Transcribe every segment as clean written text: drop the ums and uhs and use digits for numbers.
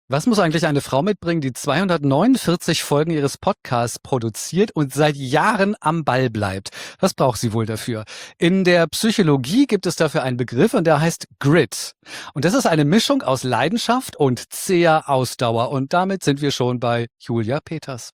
Was muss eigentlich eine Frau mitbringen, die 249 Folgen ihres Podcasts produziert und seit Jahren am Ball bleibt? Was braucht sie wohl dafür? In der Psychologie gibt es dafür einen Begriff und der heißt Grit. Und das ist eine Mischung aus Leidenschaft und zäher Ausdauer. Und damit sind wir schon bei Julia Peters.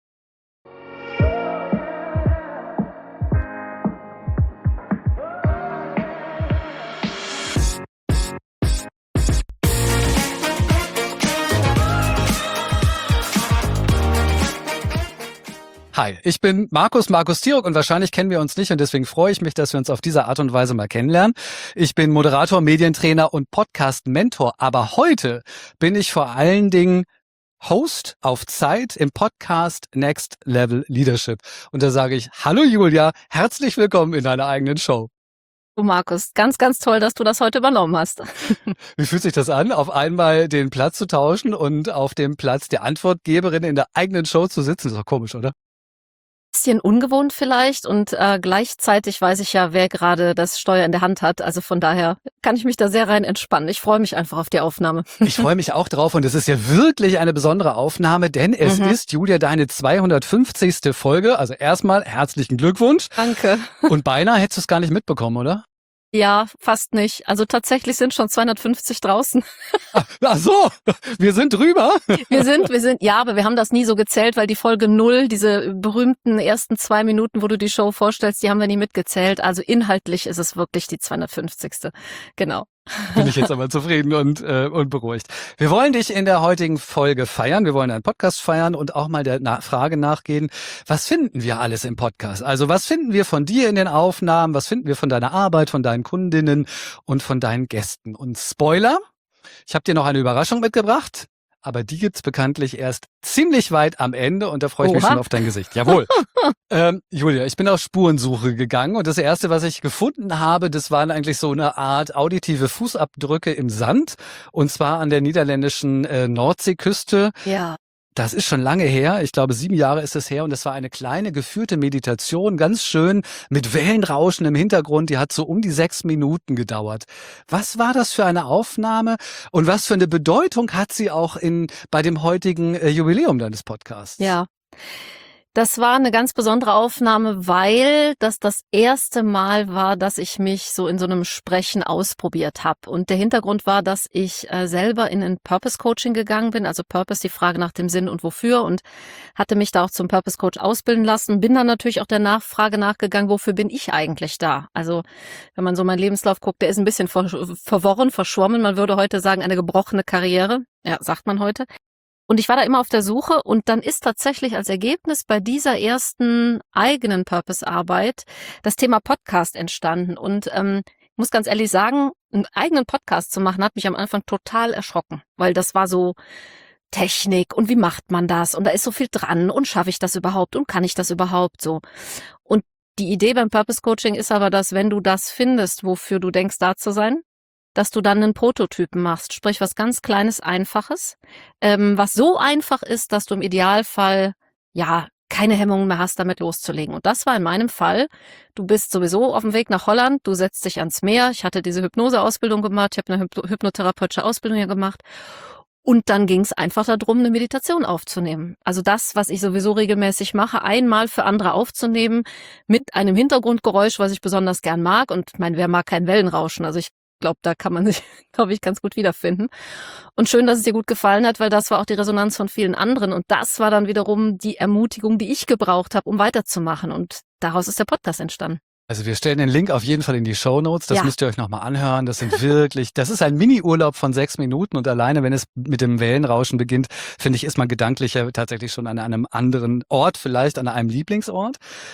Hi, ich bin Markus Tirok und wahrscheinlich kennen wir uns nicht und deswegen freue ich mich, dass wir uns auf diese Art und Weise mal kennenlernen. Ich bin Moderator, Medientrainer und Podcast-Mentor, aber heute bin ich vor allen Dingen Host auf Zeit im Podcast Next Level Leadership. Und da sage ich, hallo Julia, herzlich willkommen in deiner eigenen Show. Du Markus, ganz, ganz toll, dass du das heute übernommen hast. Wie fühlt sich das an, auf einmal den Platz zu tauschen und auf dem Platz der Antwortgeberin in der eigenen Show zu sitzen? Das ist doch komisch, oder? Bisschen ungewohnt vielleicht und gleichzeitig weiß ich ja, wer gerade das Steuer in der Hand hat. Also von daher kann ich mich da sehr rein entspannen. Ich freue mich einfach auf die Aufnahme. Ich freue mich auch drauf und es ist ja wirklich eine besondere Aufnahme, denn es ist, Julia, deine 250. Folge. Also erstmal herzlichen Glückwunsch. Danke. Und beinahe hättest du es gar nicht mitbekommen, oder? Ja, fast nicht. Also tatsächlich sind schon 250 draußen. Ach so, wir sind drüber. Wir sind, ja, aber wir haben das nie so gezählt, weil die Folge 0, diese berühmten ersten 2 Minuten, wo du die Show vorstellst, die haben wir nie mitgezählt. Also inhaltlich ist es wirklich die 250. Genau. Bin ich jetzt aber zufrieden und beruhigt. Wir wollen dich in der heutigen Folge feiern. Wir wollen einen Podcast feiern und auch mal der Frage nachgehen, was finden wir alles im Podcast? Also was finden wir von dir in den Aufnahmen? Was finden wir von deiner Arbeit, von deinen Kundinnen und von deinen Gästen? Und Spoiler, ich habe dir noch eine Überraschung mitgebracht. Aber die gibt's bekanntlich erst ziemlich weit am Ende und da freue ich mich schon auf dein Gesicht. Jawohl. Julia, ich bin auf Spurensuche gegangen und das Erste, was ich gefunden habe, das waren eigentlich so eine Art auditive Fußabdrücke im Sand und zwar an der niederländischen Nordseeküste. Ja. Das ist schon lange her. Ich glaube, 7 Jahre ist es her und es war eine kleine geführte Meditation, ganz schön mit Wellenrauschen im Hintergrund. Die hat so um die 6 Minuten gedauert. Was war das für eine Aufnahme und was für eine Bedeutung hat sie auch bei dem heutigen Jubiläum deines Podcasts? Ja. Das war eine ganz besondere Aufnahme, weil das erste Mal war, dass ich mich so in so einem Sprechen ausprobiert habe. Und der Hintergrund war, dass ich selber in ein Purpose Coaching gegangen bin, also Purpose, die Frage nach dem Sinn und wofür, und hatte mich da auch zum Purpose Coach ausbilden lassen. Bin dann natürlich auch der Nachfrage nachgegangen, wofür bin ich eigentlich da? Also wenn man so meinen Lebenslauf guckt, der ist ein bisschen verworren, verschwommen. Man würde heute sagen, eine gebrochene Karriere. Ja, sagt man heute. Und ich war da immer auf der Suche und dann ist tatsächlich als Ergebnis bei dieser ersten eigenen Purpose-Arbeit das Thema Podcast entstanden. Und ich muss ganz ehrlich sagen, einen eigenen Podcast zu machen, hat mich am Anfang total erschrocken, weil das war so Technik und wie macht man das? Und da ist so viel dran und schaffe ich das überhaupt und kann ich das überhaupt so? Und die Idee beim Purpose Coaching ist aber, dass wenn du das findest, wofür du denkst, da zu sein, dass du dann einen Prototypen machst, sprich was ganz Kleines, Einfaches, was so einfach ist, dass du im Idealfall ja keine Hemmungen mehr hast, damit loszulegen. Und das war in meinem Fall. Du bist sowieso auf dem Weg nach Holland, du setzt dich ans Meer. Ich hatte diese Hypnose-Ausbildung gemacht, ich habe eine hypnotherapeutische Ausbildung hier gemacht. Und dann ging es einfach darum, eine Meditation aufzunehmen. Also das, was ich sowieso regelmäßig mache, einmal für andere aufzunehmen, mit einem Hintergrundgeräusch, was ich besonders gern mag. Und wer mag kein Wellenrauschen? Also ich glaube, da kann man sich, glaube ich, ganz gut wiederfinden. Und schön, dass es dir gut gefallen hat, weil das war auch die Resonanz von vielen anderen. Und das war dann wiederum die Ermutigung, die ich gebraucht habe, um weiterzumachen. Und daraus ist der Podcast entstanden. Also wir stellen den Link auf jeden Fall in die Shownotes. Das müsst ihr euch nochmal anhören. Das ist ein Mini-Urlaub von 6 Minuten und alleine, wenn es mit dem Wellenrauschen beginnt, finde ich, ist man gedanklich ja tatsächlich schon an einem anderen Ort, vielleicht an einem Lieblingsort.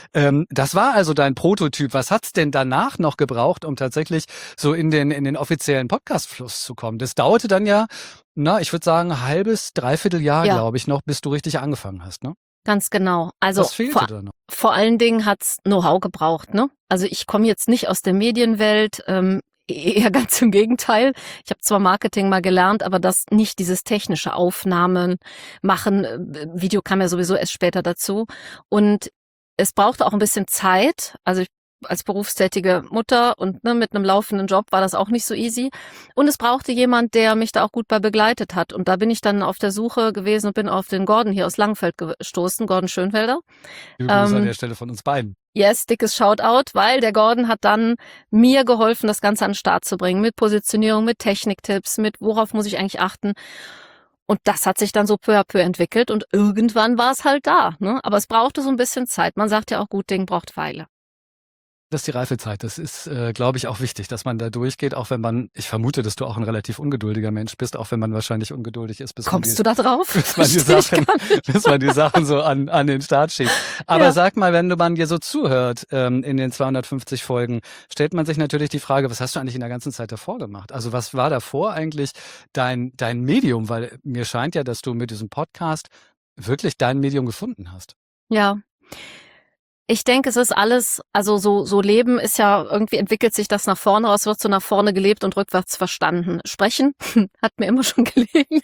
Das war also dein Prototyp. Was hat's denn danach noch gebraucht, um tatsächlich so in den offiziellen Podcast-Fluss zu kommen? Das dauerte dann ja, ich würde sagen, ein halbes, dreiviertel Jahr, glaube ich, noch, bis du richtig angefangen hast, ne? Ganz genau. Also was fehlte da noch? Vor allen Dingen hat's Know-how gebraucht, ne? Also ich komme jetzt nicht aus der Medienwelt, eher ganz im Gegenteil. Ich habe zwar Marketing mal gelernt, aber das nicht dieses technische Aufnahmen machen. Video kam ja sowieso erst später dazu. Und es brauchte auch ein bisschen Zeit. Also ich als berufstätige Mutter und ne, mit einem laufenden Job war das auch nicht so easy. Und es brauchte jemand, der mich da auch gut bei begleitet hat. Und da bin ich dann auf der Suche gewesen und bin auf den Gordon hier aus Langenfeld gestoßen, Gordon Schönfelder. Liebe Grüße an der Stelle von uns beiden. Yes, dickes Shoutout, weil der Gordon hat dann mir geholfen, das Ganze an den Start zu bringen, mit Positionierung, mit Techniktipps, mit worauf muss ich eigentlich achten. Und das hat sich dann so peu à peu entwickelt und irgendwann war es halt da, ne? Aber es brauchte so ein bisschen Zeit. Man sagt ja auch, gut Ding braucht Weile. Das ist die Reifezeit. Das ist, glaube ich, auch wichtig, dass man da durchgeht, auch wenn man, ich vermute, dass du auch ein relativ ungeduldiger Mensch bist, auch wenn man wahrscheinlich ungeduldig ist, Kommst du da drauf? bis man die Sachen so an den Start schiebt. Aber sag mal, wenn man dir so zuhört in den 250 Folgen, stellt man sich natürlich die Frage, was hast du eigentlich in der ganzen Zeit davor gemacht? Also was war davor eigentlich dein Medium? Weil mir scheint ja, dass du mit diesem Podcast wirklich dein Medium gefunden hast. Ja. Ich denke, es ist alles, also so Leben ist ja, irgendwie entwickelt sich das nach vorne raus, wird so nach vorne gelebt und rückwärts verstanden. Sprechen hat mir immer schon gelegen.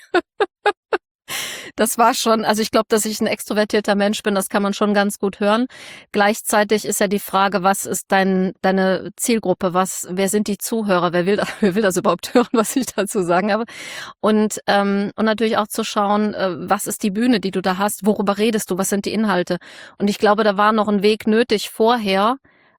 Das war schon, also ich glaube, dass ich ein extrovertierter Mensch bin, das kann man schon ganz gut hören. Gleichzeitig ist ja die Frage, was ist deine Zielgruppe, wer sind die Zuhörer, wer will das überhaupt hören, was ich dazu sagen habe? Und natürlich auch zu schauen, was ist die Bühne, die du da hast, worüber redest du, was sind die Inhalte? Und ich glaube, da war noch ein Weg nötig vorher,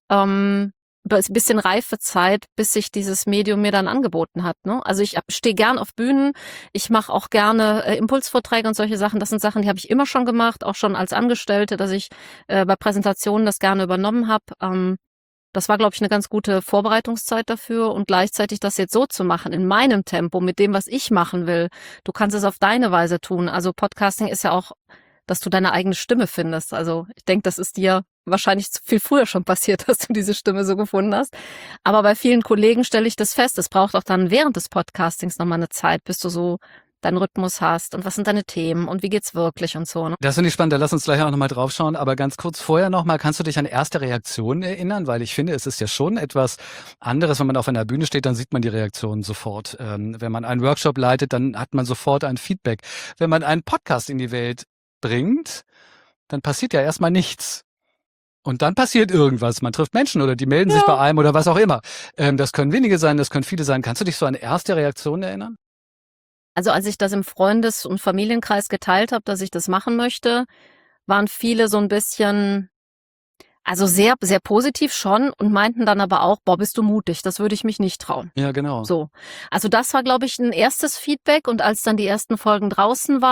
bisschen Reifezeit, bis sich dieses Medium mir dann angeboten hat. Ne? Also ich stehe gern auf Bühnen, ich mache auch gerne Impulsvorträge und solche Sachen. Das sind Sachen, die habe ich immer schon gemacht, auch schon als Angestellte, dass ich bei Präsentationen das gerne übernommen habe. Das war, glaube ich, eine ganz gute Vorbereitungszeit dafür und gleichzeitig das jetzt so zu machen, in meinem Tempo, mit dem, was ich machen will. Du kannst es auf deine Weise tun. Also Podcasting ist ja auch, dass du deine eigene Stimme findest. Also ich denke, das ist dir wahrscheinlich viel früher schon passiert, dass du diese Stimme so gefunden hast. Aber bei vielen Kollegen stelle ich das fest. Es braucht auch dann während des Podcastings nochmal eine Zeit, bis du so deinen Rhythmus hast und was sind deine Themen und wie geht's wirklich und so. Ne? Das finde ich spannend, da lass uns gleich auch nochmal drauf schauen, aber ganz kurz vorher nochmal, kannst du dich an erste Reaktionen erinnern? Weil ich finde, es ist ja schon etwas anderes, wenn man auf einer Bühne steht, dann sieht man die Reaktionen sofort. Wenn man einen Workshop leitet, dann hat man sofort ein Feedback. Wenn man einen Podcast in die Welt bringt, dann passiert ja erstmal nichts. Und dann passiert irgendwas. Man trifft Menschen oder die melden sich bei einem oder was auch immer. Das können wenige sein, das können viele sein. Kannst du dich so an erste Reaktionen erinnern? Also als ich das im Freundes- und Familienkreis geteilt habe, dass ich das machen möchte, waren viele so ein bisschen, also sehr, sehr positiv schon und meinten dann aber auch, boah, bist du mutig, das würde ich mich nicht trauen. Ja, genau. So. Also das war, glaube ich, ein erstes Feedback und als dann die ersten Folgen draußen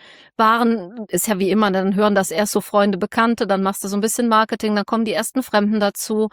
ist ja wie immer, dann hören das erst so Freunde, Bekannte, dann machst du so ein bisschen Marketing, dann kommen die ersten Fremden dazu.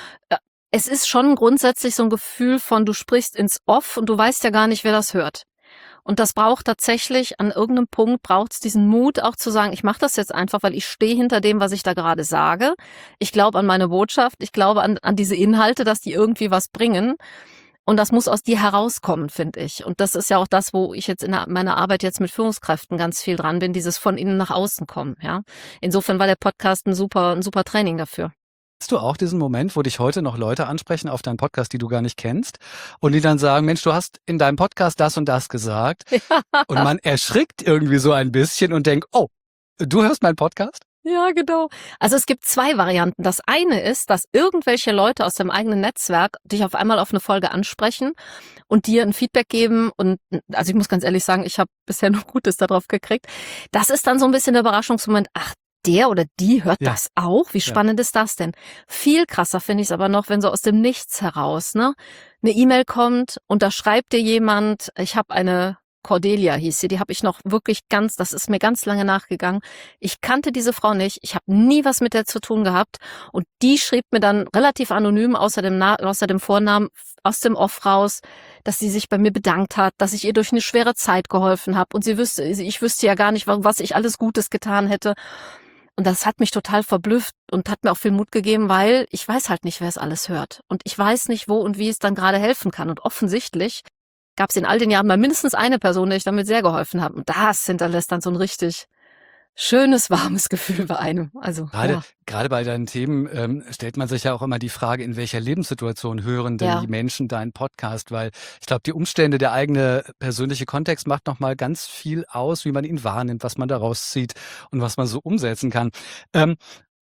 Es ist schon grundsätzlich so ein Gefühl von, du sprichst ins Off und du weißt ja gar nicht, wer das hört. Und das braucht tatsächlich, an irgendeinem Punkt braucht es diesen Mut auch zu sagen, ich mache das jetzt einfach, weil ich stehe hinter dem, was ich da gerade sage. Ich glaube an meine Botschaft, ich glaube an diese Inhalte, dass die irgendwie was bringen. Und das muss aus dir herauskommen, finde ich. Und das ist ja auch das, wo ich jetzt in meiner Arbeit jetzt mit Führungskräften ganz viel dran bin, dieses von innen nach außen kommen. Ja, insofern war der Podcast ein super Training dafür. Hast du auch diesen Moment, wo dich heute noch Leute ansprechen auf deinen Podcast, die du gar nicht kennst und die dann sagen, Mensch, du hast in deinem Podcast das und das gesagt und man erschrickt irgendwie so ein bisschen und denkt, oh, du hörst meinen Podcast? Ja, genau. Also es gibt 2 Varianten. Das eine ist, dass irgendwelche Leute aus dem eigenen Netzwerk dich auf einmal auf eine Folge ansprechen und dir ein Feedback geben und, also ich muss ganz ehrlich sagen, ich habe bisher nur Gutes darauf gekriegt. Das ist dann so ein bisschen der Überraschungsmoment, ach, der oder die hört das auch? Wie spannend ist das denn? Viel krasser finde ich es aber noch, wenn so aus dem Nichts heraus, ne, eine E-Mail kommt und da schreibt dir jemand, ich habe eine Cordelia hieß sie, die habe ich noch wirklich das ist mir ganz lange nachgegangen. Ich kannte diese Frau nicht, ich habe nie was mit der zu tun gehabt und die schrieb mir dann relativ anonym außer dem Vornamen aus dem Off raus, dass sie sich bei mir bedankt hat, dass ich ihr durch eine schwere Zeit geholfen habe und ich wüsste ja gar nicht, was ich alles Gutes getan hätte. Und das hat mich total verblüfft und hat mir auch viel Mut gegeben, weil ich weiß halt nicht, wer es alles hört. Und ich weiß nicht, wo und wie es dann gerade helfen kann. Und offensichtlich gab es in all den Jahren mal mindestens eine Person, der ich damit sehr geholfen habe. Und das hinterlässt dann so ein richtig schönes, warmes Gefühl bei einem. Also Gerade bei deinen Themen stellt man sich ja auch immer die Frage, in welcher Lebenssituation hören denn die Menschen deinen Podcast? Weil ich glaube, die Umstände, der eigene persönliche Kontext macht nochmal ganz viel aus, wie man ihn wahrnimmt, was man daraus zieht und was man so umsetzen kann.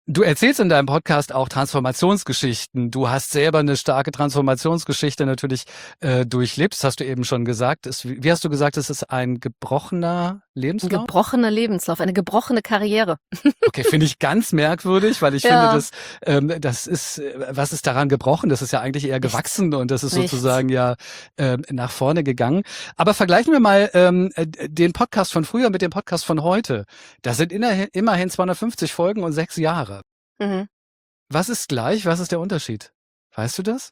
Du erzählst in deinem Podcast auch Transformationsgeschichten. Du hast selber eine starke Transformationsgeschichte natürlich durchlebt. Das hast du eben schon gesagt. Wie hast du gesagt, es ist ein gebrochener Ein Lebenslauf? gebrochener Lebenslauf, eine gebrochene Karriere. Okay, finde ich ganz merkwürdig, weil ich finde, Ja, das ist, was ist daran gebrochen? Das ist ja eigentlich eher nichts, gewachsen und das ist nichts. sozusagen ja nach vorne gegangen. Aber vergleichen wir mal den Podcast von früher mit dem Podcast von heute. Da sind immerhin 250 Folgen und 6 Jahre. Mhm. Was ist gleich? Was ist der Unterschied? Weißt du das?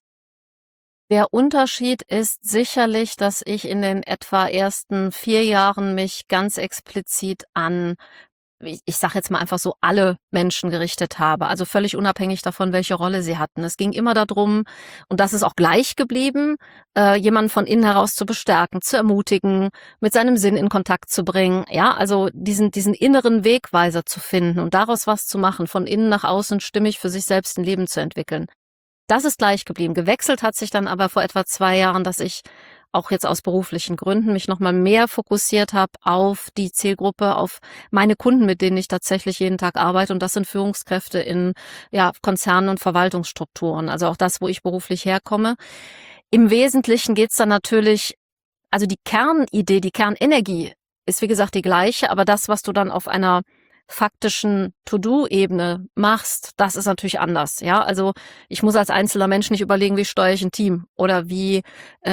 Der Unterschied ist sicherlich, dass ich in den etwa ersten 4 Jahren mich ganz explizit an, ich sage jetzt mal einfach so, alle Menschen gerichtet habe, also völlig unabhängig davon, welche Rolle sie hatten. Es ging immer darum, und das ist auch gleich geblieben, jemanden von innen heraus zu bestärken, zu ermutigen, mit seinem Sinn in Kontakt zu bringen, ja, also diesen inneren Wegweiser zu finden und daraus was zu machen, von innen nach außen stimmig für sich selbst ein Leben zu entwickeln. Das ist gleich geblieben. Gewechselt hat sich dann aber vor etwa 2 Jahren, dass ich auch jetzt aus beruflichen Gründen mich noch mal mehr fokussiert habe auf die Zielgruppe, auf meine Kunden, mit denen ich tatsächlich jeden Tag arbeite. Und das sind Führungskräfte in, ja, Konzernen und Verwaltungsstrukturen. Also auch das, wo ich beruflich herkomme. Im Wesentlichen geht's dann natürlich, also die Kernidee, die Kernenergie ist wie gesagt die gleiche, aber das, was du dann auf einer faktischen To-Do-Ebene machst, das ist natürlich anders. Ja, also ich muss als einzelner Mensch nicht überlegen, wie steuere ich ein Team oder wie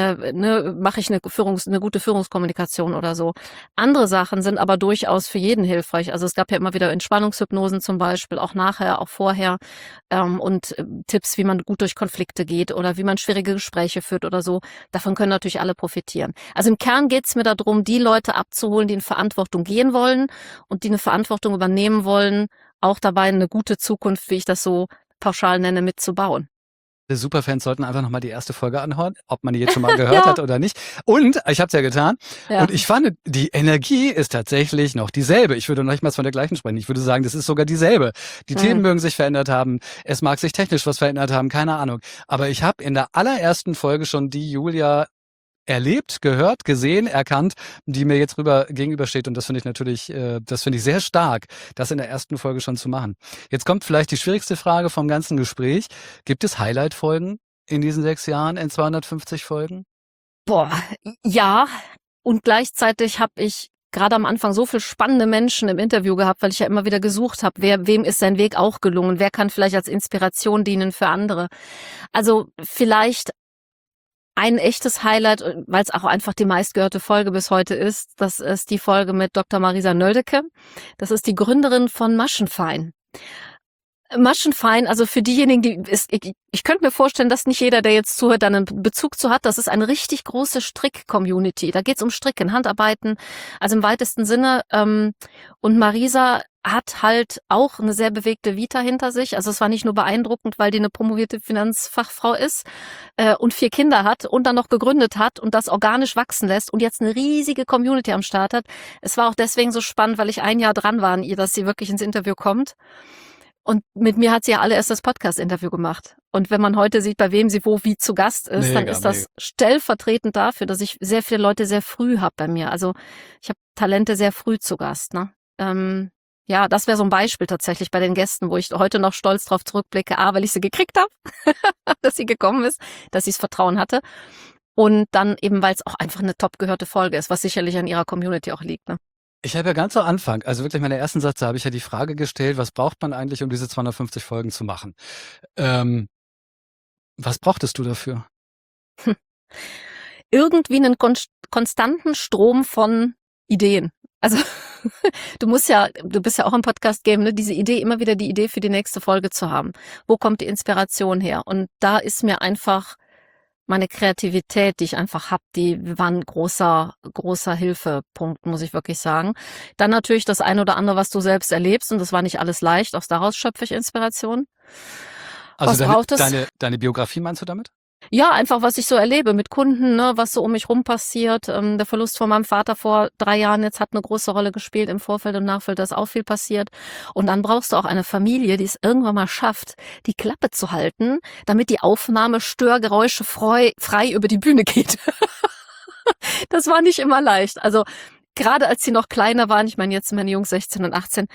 mache ich eine gute Führungskommunikation oder so. Andere Sachen sind aber durchaus für jeden hilfreich. Also es gab ja immer wieder Entspannungshypnosen zum Beispiel, auch nachher, auch vorher, und Tipps, wie man gut durch Konflikte geht oder wie man schwierige Gespräche führt oder so. Davon können natürlich alle profitieren. Also im Kern geht's mir darum, die Leute abzuholen, die in Verantwortung gehen wollen und die eine Verantwortung übernehmen wollen, auch dabei eine gute Zukunft, wie ich das so pauschal nenne, mitzubauen. Die Superfans sollten einfach nochmal die erste Folge anhören, ob man die jetzt schon mal gehört Ja, hat oder nicht. Und ich habe es ja getan. Und ja. ich fand, die Energie ist tatsächlich noch dieselbe. Ich würde noch nicht mal von der gleichen sprechen. Ich würde sagen, das ist sogar dieselbe. Die Themen Hm. mögen sich verändert haben. Es mag sich technisch was verändert haben. Keine Ahnung. Aber ich habe in der allerersten Folge schon die Julia erlebt, gehört, gesehen, erkannt, die mir jetzt gegenübersteht. Und das finde ich natürlich, das finde ich sehr stark, das in der ersten Folge schon zu machen. Jetzt kommt vielleicht die schwierigste Frage vom ganzen Gespräch. Gibt es Highlight-Folgen in diesen 6 Jahren, in 250 Folgen? Boah, ja. Und gleichzeitig habe ich gerade am Anfang so viel spannende Menschen im Interview gehabt, weil ich ja immer wieder gesucht habe, wem ist sein Weg auch gelungen, wer kann vielleicht als Inspiration dienen für andere. Also vielleicht ein echtes Highlight, weil es auch einfach die meistgehörte Folge bis heute ist, das ist die Folge mit Dr. Marisa Nöldeke. Das ist die Gründerin von Maschenfein. Maschenfein, also für diejenigen, ich könnte mir vorstellen, dass nicht jeder, der jetzt zuhört, da einen Bezug zu hat. Das ist eine richtig große Strick-Community. Da geht's um Stricken, Handarbeiten, also im weitesten Sinne. Und Marisa hat halt auch eine sehr bewegte Vita hinter sich. Also es war nicht nur beeindruckend, weil die eine promovierte Finanzfachfrau ist und 4 Kinder hat und dann noch gegründet hat und das organisch wachsen lässt und jetzt eine riesige Community am Start hat. Es war auch deswegen so spannend, weil ich ein Jahr dran war an ihr, dass sie wirklich ins Interview kommt. Und mit mir hat sie ja allererst das Podcast-Interview gemacht. Und wenn man heute sieht, bei wem sie wo wie zu Gast ist, dann Mega, ist mega. das stellvertretend dafür, dass ich sehr viele Leute sehr früh habe bei mir. Also ich habe Talente sehr früh zu Gast. Ne? Ja, das wäre so ein Beispiel tatsächlich bei den Gästen, wo ich heute noch stolz drauf zurückblicke. A, weil ich sie gekriegt habe, dass sie gekommen ist, dass sie das Vertrauen hatte. Und dann eben, weil es auch einfach eine top gehörte Folge ist, was sicherlich an ihrer Community auch liegt. Ne? Ich habe ja ganz am Anfang, also wirklich meine ersten Sätze, habe ich ja die Frage gestellt, was braucht man eigentlich, um diese 250 Folgen zu machen? Was brauchtest du dafür? Irgendwie einen konstanten Strom von Ideen. Also du bist ja auch im Podcast-Game, ne? Diese Idee, immer wieder die Idee für die nächste Folge zu haben. Wo kommt die Inspiration her? Und da ist mir einfach meine Kreativität, die ich einfach habe, die war ein großer Hilfepunkt, muss ich wirklich sagen. Dann natürlich das eine oder andere, was du selbst erlebst, und das war nicht alles leicht, auch daraus schöpfe ich Inspiration. Also Was braucht es? deine Biografie meinst du damit? Ja, einfach, was ich so erlebe mit Kunden, ne, was so um mich rum passiert. Der Verlust von meinem Vater vor 3 Jahren jetzt hat eine große Rolle gespielt. Im Vorfeld und Nachfeld ist auch viel passiert. Und dann brauchst du auch eine Familie, die es irgendwann mal schafft, die Klappe zu halten, damit die Aufnahme störgeräusche frei über die Bühne geht. Das war nicht immer leicht. Also gerade als sie noch kleiner waren, ich meine jetzt sind meine Jungs 16 und 18,